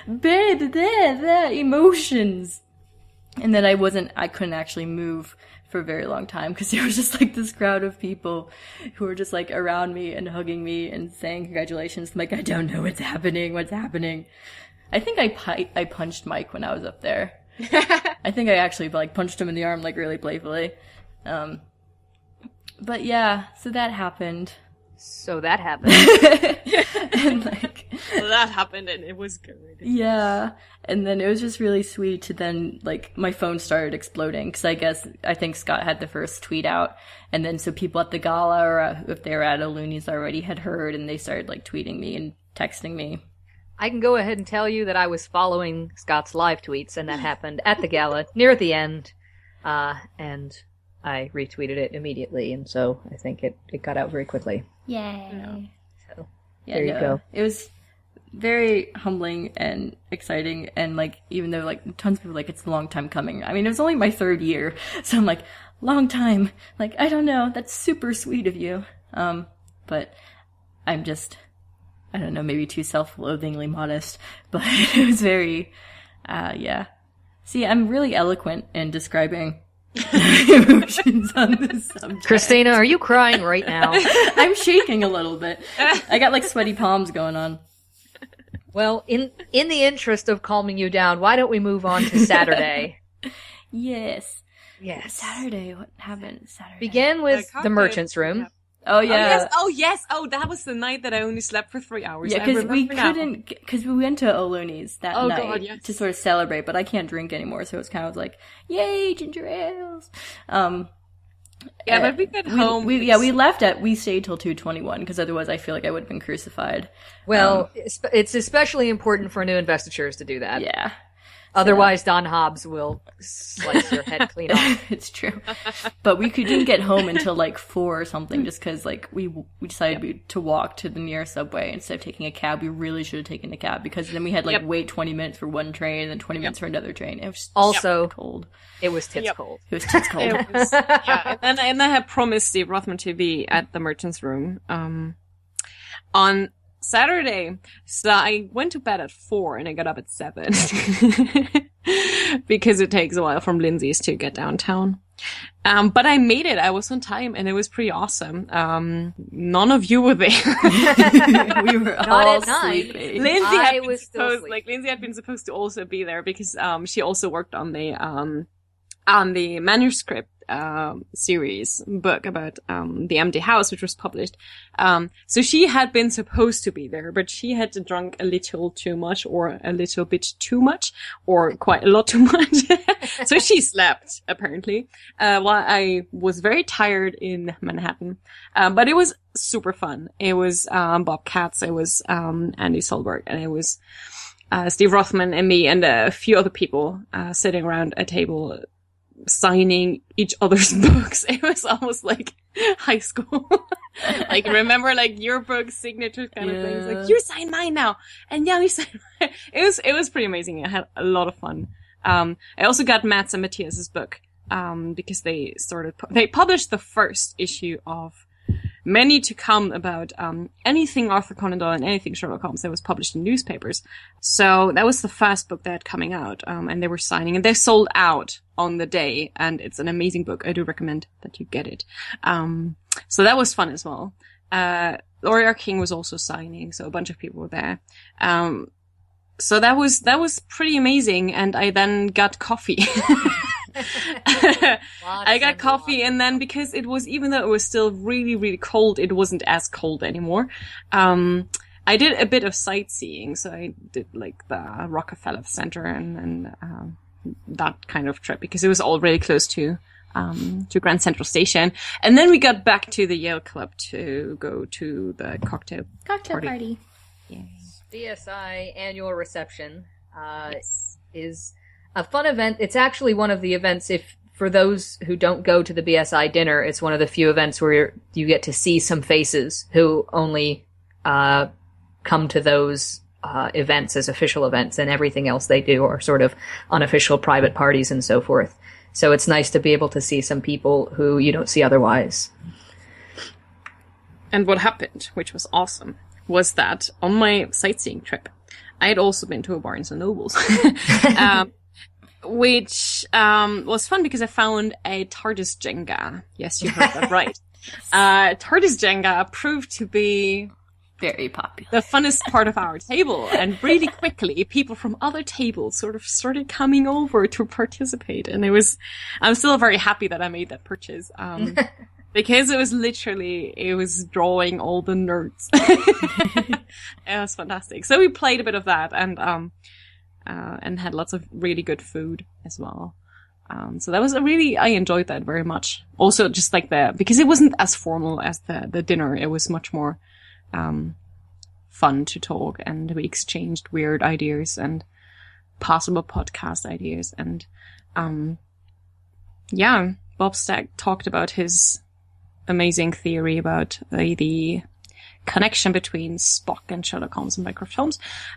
emotions. And then I couldn't actually move for a very long time, because there was just like this crowd of people who were just like around me and hugging me and saying congratulations. I'm like, I don't know what's happening. I think I punched Mike when I was up there. I think I actually like punched him in the arm like really playfully. But yeah, so that happened. And like, so that happened, and it was good. Yeah. And then it was just really sweet to then, like, my phone started exploding, because I think Scott had the first tweet out, and then so people at the gala, or if they were at a Looney's already, had heard, and they started, like, tweeting me and texting me. I can go ahead and tell you that I was following Scott's live tweets, and that happened at the gala, near the end, and I retweeted it immediately, and so I think it got out very quickly. Yay. So, yeah, there you go. It was very humbling and exciting, and like, even though like tons of people like it's a long time coming. I mean, it was only my 3rd year, so I'm like, long time. Like, I don't know, that's super sweet of you. But I'm just, I don't know, maybe too self-loathingly modest, but it was very, yeah. See, I'm really eloquent in describing emotions on this subject. Christina, are you crying right now? I'm shaking a little bit. I got like sweaty palms going on. Well, in the interest of calming you down, why don't we move on to Saturday? Yes. Saturday, what happened Saturday? Begin with the merchant's room. Oh yeah. Oh yes. Oh, that was the night that I only slept for 3 hours. Yeah, because we went to Ohloni's that night to sort of celebrate, but I can't drink anymore, so it's kind of like, yay, ginger ales. Yeah, but we got home. We stayed till 2:21, because otherwise I feel like I would have been crucified. Well, it's especially important for new investitures to do that. Yeah. Otherwise, Don Hobbs will slice your head clean off. It's true. But we didn't get home until like 4 or something, just because like we decided to walk to the nearest subway instead of taking a cab. We really should have taken a cab, because then we had like wait 20 minutes for one train and then 20 minutes for another train. It was also cold. It was tits cold. It was tits cold. And I had promised Steve Rothman to be at the merchant's room on Saturday. So I went to bed at 4 and I got up at 7 because it takes a while from Lindsay's to get downtown. But I made it. I was on time, and it was pretty awesome. None of you were there. We were all sleeping. Lindsay had been supposed to also be there, because she also worked on the manuscript series book about the empty house, which was published. So she had been supposed to be there, but she had drunk a little too much, or a little bit too much, or quite a lot too much. So she slept, apparently, while I was very tired in Manhattan. But it was super fun. It was Bob Katz, it was Andy Solberg, and it was Steve Rothman and me and a few other people sitting around a table signing each other's books. It was almost like high school. Like, remember, like, yearbook signature kind of things. Like, you sign mine now, and yeah, we sign mine. It was pretty amazing. I had a lot of fun. I also got Matt's and Matthias's book, because they published the first issue of many to come about anything Arthur Conan Doyle and anything Sherlock Holmes that was published in newspapers. So that was the first book they had coming out, and they were signing, and they sold out on the day, and it's an amazing book. I do recommend that you get it. So that was fun as well. Laurie R. King was also signing, so a bunch of people were there. So that was pretty amazing, and I then got coffee. I got coffee, and then because it was, even though it was still really, really cold, it wasn't as cold anymore. I did a bit of sightseeing, so I did like the Rockefeller Center and that kind of trip, because it was all really close to Grand Central Station. And then we got back to the Yale Club to go to the cocktail party. Yay. BSI annual reception is a fun event. It's actually one of the events, for those who don't go to the BSI dinner, it's one of the few events where you get to see some faces who only come to those events as official events, and everything else they do are sort of unofficial private parties and so forth. So it's nice to be able to see some people who you don't see otherwise. And what happened, which was awesome, was that on my sightseeing trip, I had also been to a Barnes & Nobles, which was fun because I found a TARDIS Jenga. Yes, you heard that right. TARDIS Jenga proved to be very popular, the funnest part of our table, and really quickly people from other tables sort of started coming over to participate, and I'm still very happy that I made that purchase. Because it was drawing all the nerds. It was fantastic. So we played a bit of that, and had lots of really good food as well. So that was I enjoyed that very much. Also, just like because it wasn't as formal as the dinner, it was much more, fun to talk, and we exchanged weird ideas and possible podcast ideas. And, Bob Stack talked about his amazing theory about the connection between Spock and Sherlock Holmes and Mycroft Holmes.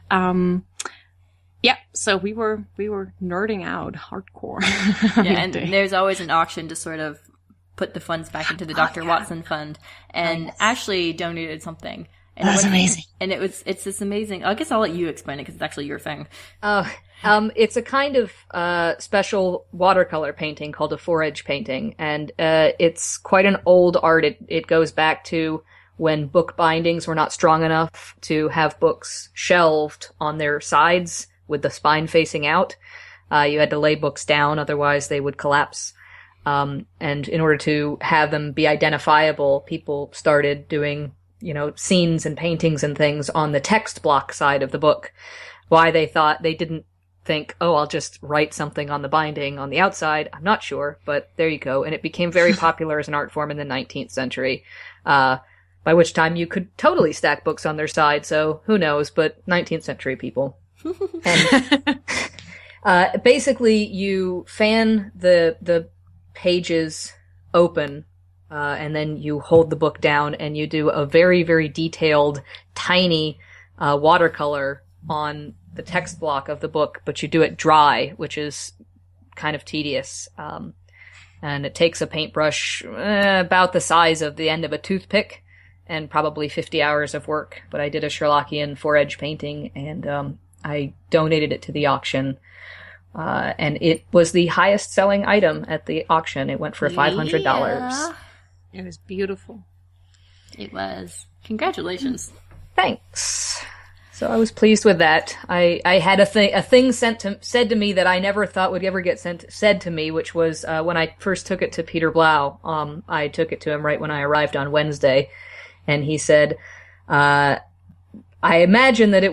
So we were nerding out hardcore. Yeah, and there's always an auction to sort of put the funds back into the Dr. Watson fund. And Ashley donated something. And that's amazing. And it's this amazing. I guess I'll let you explain it because it's actually your thing. It's a kind of special watercolor painting called a four-edge painting, and it's quite an old art. It goes back to when book bindings were not strong enough to have books shelved on their sides with the spine facing out. You had to lay books down, otherwise they would collapse. And in order to have them be identifiable, people started doing, scenes and paintings and things on the text block side of the book. Why they didn't think, I'll just write something on the binding on the outside, I'm not sure, but there you go. And it became very popular as an art form in the 19th century, by which time you could totally stack books on their side, so who knows, but 19th century people. And basically you fan the pages open, and then you hold the book down and you do a very, very detailed, tiny watercolor on the text block of the book, but you do it dry, which is kind of tedious. And it takes a paintbrush about the size of the end of a toothpick and probably 50 hours of work. But I did a Sherlockian four-edge painting, and I donated it to the auction. And it was the highest selling item at the auction. It went for $500. Yeah. It was beautiful. It was. Congratulations. Thanks. So I was pleased with that. I had a thing said to me that I never thought would ever get said to me, which was when I first took it to Peter Blau. I took it to him right when I arrived on Wednesday, and he said, "I imagine that it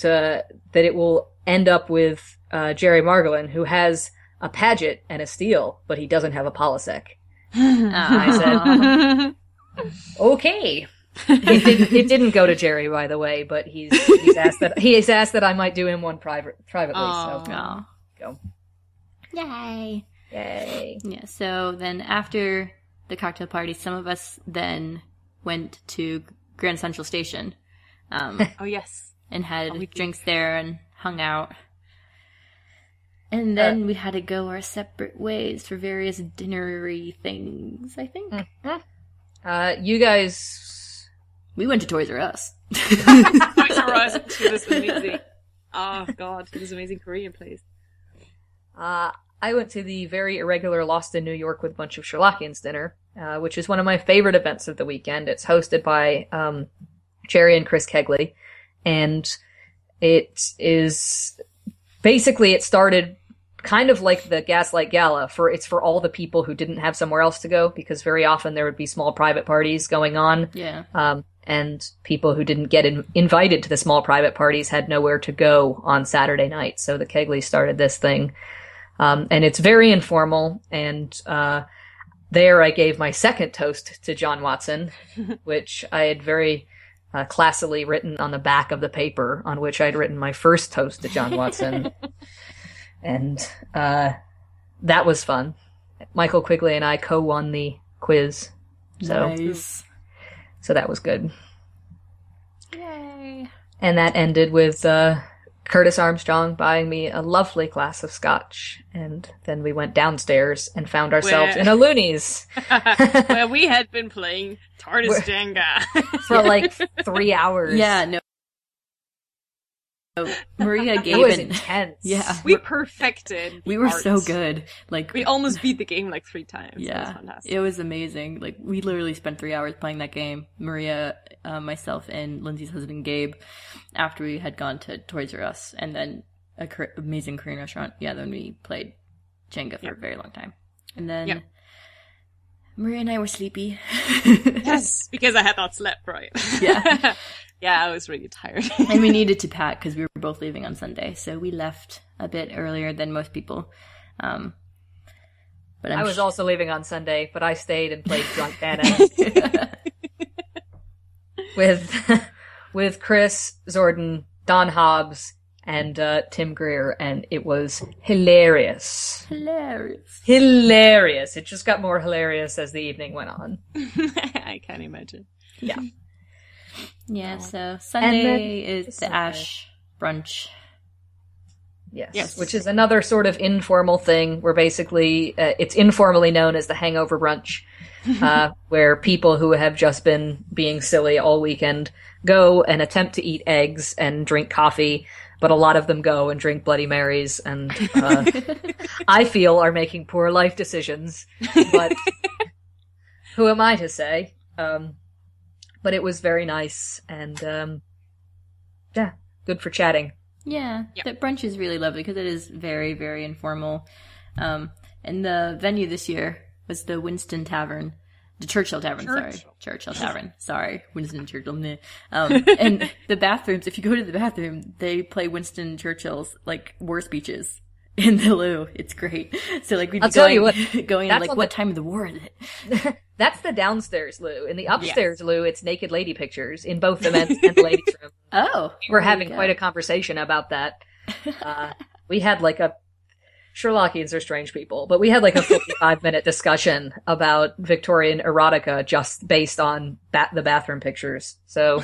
will end up with Jerry Margolin, who has a Paget and a Steele, but he doesn't have a Polisek." I said, "Okay." It didn't go to Jerry, by the way, but he's asked that I might do him one privately. Oh. So go. Yay. Yay. Yeah, so then after the cocktail party, some of us then went to Grand Central Station. Oh, yes. And had drinks there and hung out. And then we had to go our separate ways for various dinnery things, I think. You guys... We went to Toys R Us. Toys R Us to this amazing... Oh, God, to this amazing Korean place. I went to the very irregular Lost in New York with a bunch of Sherlockians dinner, which is one of my favorite events of the weekend. It's hosted by Cherry and Chris Kegley, and it is... Basically, it started kind of like the Gaslight Gala. It's for all the people who didn't have somewhere else to go, because very often there would be small private parties going on. Yeah. And people who didn't get invited to the small private parties had nowhere to go on Saturday night. So the Kegleys started this thing. And it's very informal. And there I gave my second toast to John Watson, which I had very classily written on the back of the paper on which I'd written my first toast to John Watson. And that was fun. Michael Quigley and I co-won the quiz. So that was good. Yay. And that ended with Curtis Armstrong buying me a lovely glass of scotch. And then we went downstairs and found ourselves in a Loonies. Where we had been playing TARDIS Jenga. For like 3 hours. Yeah, no. Maria gave it was intense. Yeah. We perfected We were arts. so good. Like we almost beat the game like 3 times. Yeah. It was fantastic. It was amazing. Like we literally spent 3 hours playing that game. Maria, myself, and Lindsay's husband Gabe, after we had gone to Toys R Us and then a amazing Korean restaurant. Yeah, then we played Jenga for a very long time. And then Maria and I were sleepy. Yes, because I had not slept right. Yeah. Yeah, I was really tired. And we needed to pack because we were both leaving on Sunday. So we left a bit earlier than most people. But I was also leaving on Sunday, but I stayed and played Drunk Badass. with Chris, Zordon, Don Hobbs, and Tim Greer, and it was hilarious. Hilarious. It just got more hilarious as the evening went on. I can't imagine. Yeah. Yeah, so Sunday is the Ash brunch. Yes, which is another sort of informal thing where basically it's informally known as the hangover brunch, where people who have just been being silly all weekend go and attempt to eat eggs and drink coffee, but a lot of them go and drink Bloody Marys and I feel are making poor life decisions, but who am I to say? But it was very nice, and yeah, good for chatting. Yeah, the brunch is really lovely because it is very, very informal. And the venue this year was the Winston Tavern, the Churchill Tavern, Churchill Tavern. Sorry, Winston Churchill. And the bathrooms, if you go to the bathroom, they play Winston Churchill's, like, war speeches in the loo. It's great. So, like, we'd be going like, what time of the war is it? That's the downstairs loo. In the upstairs loo, it's naked lady pictures in both the men's and the ladies' room. Oh. We're having quite a conversation about that. We had like Sherlockians are strange people, but we had like a 45-minute discussion about Victorian erotica just based on the bathroom pictures. So,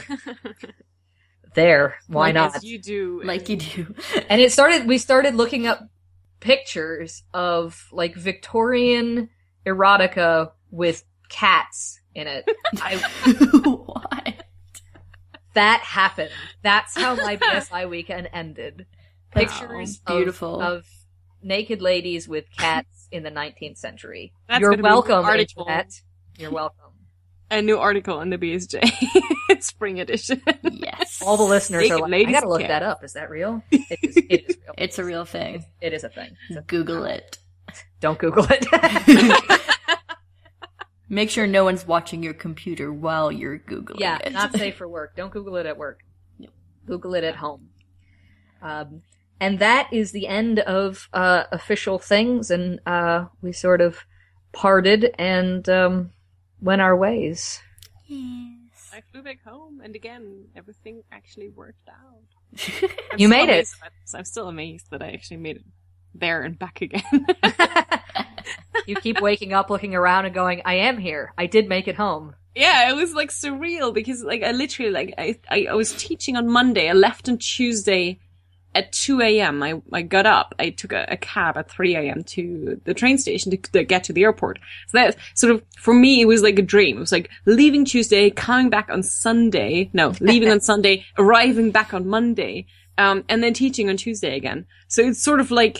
why not? As you do. Like you do. And we started looking up pictures of like Victorian erotica with cats in it. What? That happened. That's how my BSI weekend ended. Pictures beautiful. Of naked ladies with cats in the 19th century. That's You're welcome, Internet. You're welcome. A new article in the BSJ. Spring edition. Yes. All the listeners are like, I gotta look cat. that up. Is that real? It is real. It's a real thing. It is a thing. Google it. Don't Google it. Make sure no one's watching your computer while you're Googling it. Yeah, not safe for work. Don't Google it at work. Google it at home. And that is the end of official things, and we sort of parted and went our ways. Yes. I flew back home, and again, everything actually worked out. You made it. I'm still amazed that I actually made it there and back again. You keep waking up, looking around and going, I am here. I did make it home. Yeah, it was like surreal because like I literally like I was teaching on Monday. I left on Tuesday at 2 a.m. I got up. I took a cab at 3 a.m. to the train station to get to the airport. So that sort of, for me, it was like a dream. It was like leaving Tuesday, coming back on Sunday. No, leaving on Sunday, arriving back on Monday, and then teaching on Tuesday again. So it's sort of like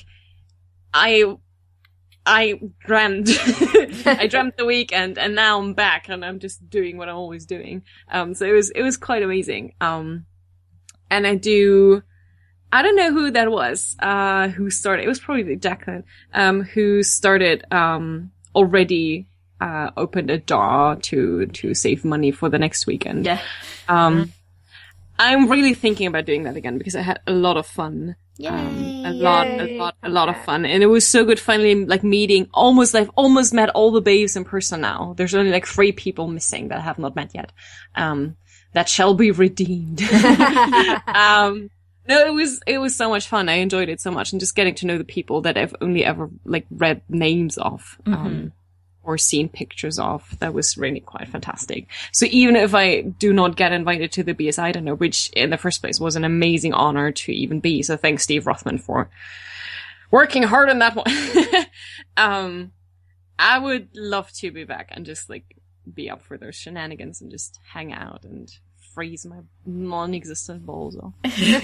I dreamt, I dreamt the weekend and now I'm back and I'm just doing what I'm always doing. So it was quite amazing. And I don't know who that was, who started, it was probably Jacqueline, who started, already, opened a jar to save money for the next weekend. Yeah. I'm really thinking about doing that again because I had a lot of fun. A lot of fun. And it was so good finally, like meeting I've almost met all the babes in person now. There's only like 3 people missing that I have not met yet. That shall be redeemed. No, it was so much fun. I enjoyed it so much and just getting to know the people that I've only ever like read names of. Or seen pictures of. That was really quite fantastic. So even if I do not get invited to the BSI dinner, which in the first place was an amazing honor to even be, so thanks Steve Rothman for working hard on that one. I would love to be back and just like be up for those shenanigans and just hang out and freeze my non-existent balls off.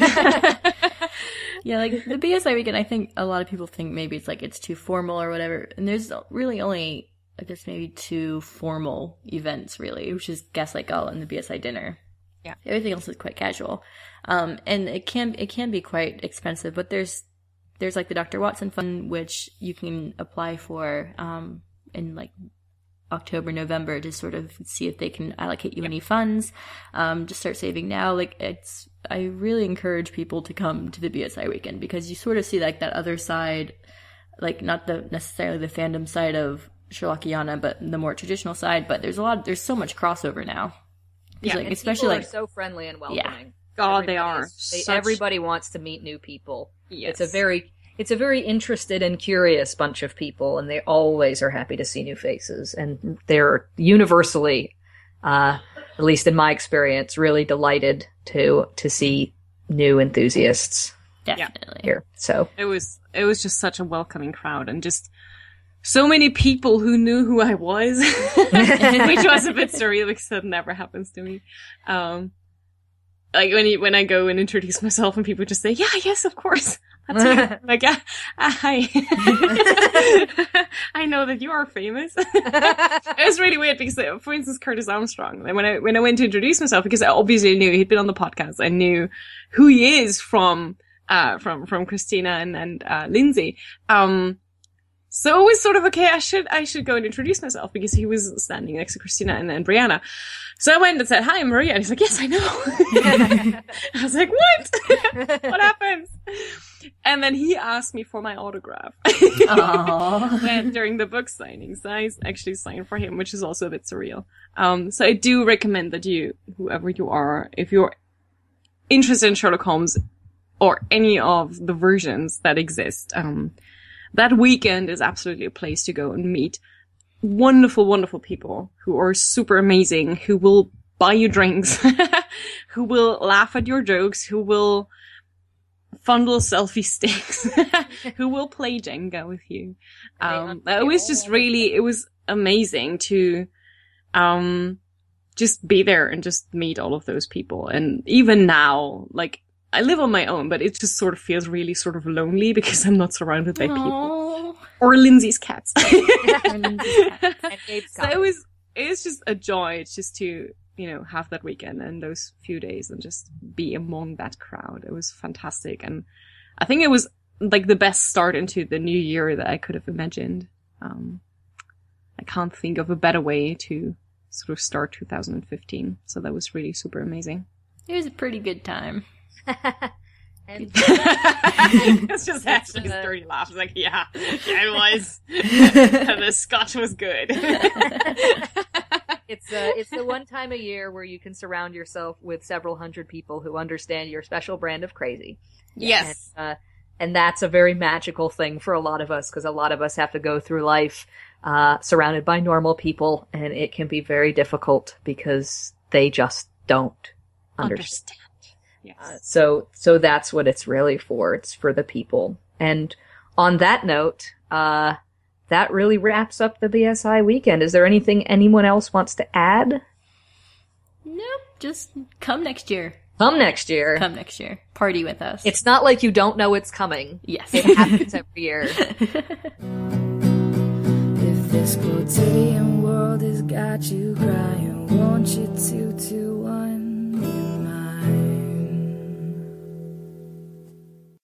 Yeah, like the BSI weekend, I think a lot of people think maybe it's like it's too formal or whatever, and there's really only, I guess, maybe 2 formal events, really, which is Gaslight Gala and the BSI dinner. Yeah. Everything else is quite casual. And it can be quite expensive, but there's like the Dr. Watson Fund, which you can apply for, in like October, November to sort of see if they can allocate you any funds. Just start saving now. Like I really encourage people to come to the BSI weekend because you sort of see like that other side, like not necessarily the fandom side of Sherlockiana, but the more traditional side. But there's so much crossover now. Yeah, like, and especially people like are so friendly and welcoming. God, they are. Everybody wants to meet new people. Yes. It's a very interested and curious bunch of people, and they always are happy to see new faces. And they're universally, at least in my experience, really delighted to see new enthusiasts. Definitely. Here. So it was just such a welcoming crowd and just so many people who knew who I was, which was a bit surreal because that never happens to me. Like when I go and introduce myself and people just say, yeah, yes, of course. That's me. Like, hi. I know that you are famous. It was really weird because, for instance, Curtis Armstrong, when I went to introduce myself, because I obviously knew he'd been on the podcast, I knew who he is from Christina and Lindsay. So it was sort of, okay, I should go and introduce myself because he was standing next to Christina and Brianna. So I went and said, hi, I'm Maria. And he's like, yes, I know. I was like, what? What happens? And then he asked me for my autograph. During the book signing. So I actually signed for him, which is also a bit surreal. So I do recommend that whoever you are, if you're interested in Sherlock Holmes or any of the versions that exist, that weekend is absolutely a place to go and meet wonderful, wonderful people who are super amazing, who will buy you drinks, who will laugh at your jokes, who will fondle selfie sticks, who will play Jenga with you. It was just really, it was amazing to just be there and just meet all of those people. And even now, like, I live on my own, but it just sort of feels really sort of lonely because I'm not surrounded by people. Or Lindsay's cats. So it was just a joy. It's just to, have that weekend and those few days and just be among that crowd. It was fantastic. And I think it was like the best start into the new year that I could have imagined. I can't think of a better way to sort of start 2015. So that was really super amazing. It was a pretty good time. It's just actually a dirty laugh. It's like, yeah, it was. And the scotch was good. It's the one time a year where you can surround yourself with several hundred people who understand your special brand of crazy. Yes. And that's a very magical thing for a lot of us, because a lot of us have to go through life surrounded by normal people, and it can be very difficult because they just don't understand. Yes. So that's what it's really for. It's for the people. And on that note, that really wraps up the BSI weekend. Is there anything anyone else wants to add? Nope, just come next year. Come next year. Come next year. Party with us. It's not like you don't know it's coming. Yes. It happens every year. If this quotidian world has got you crying,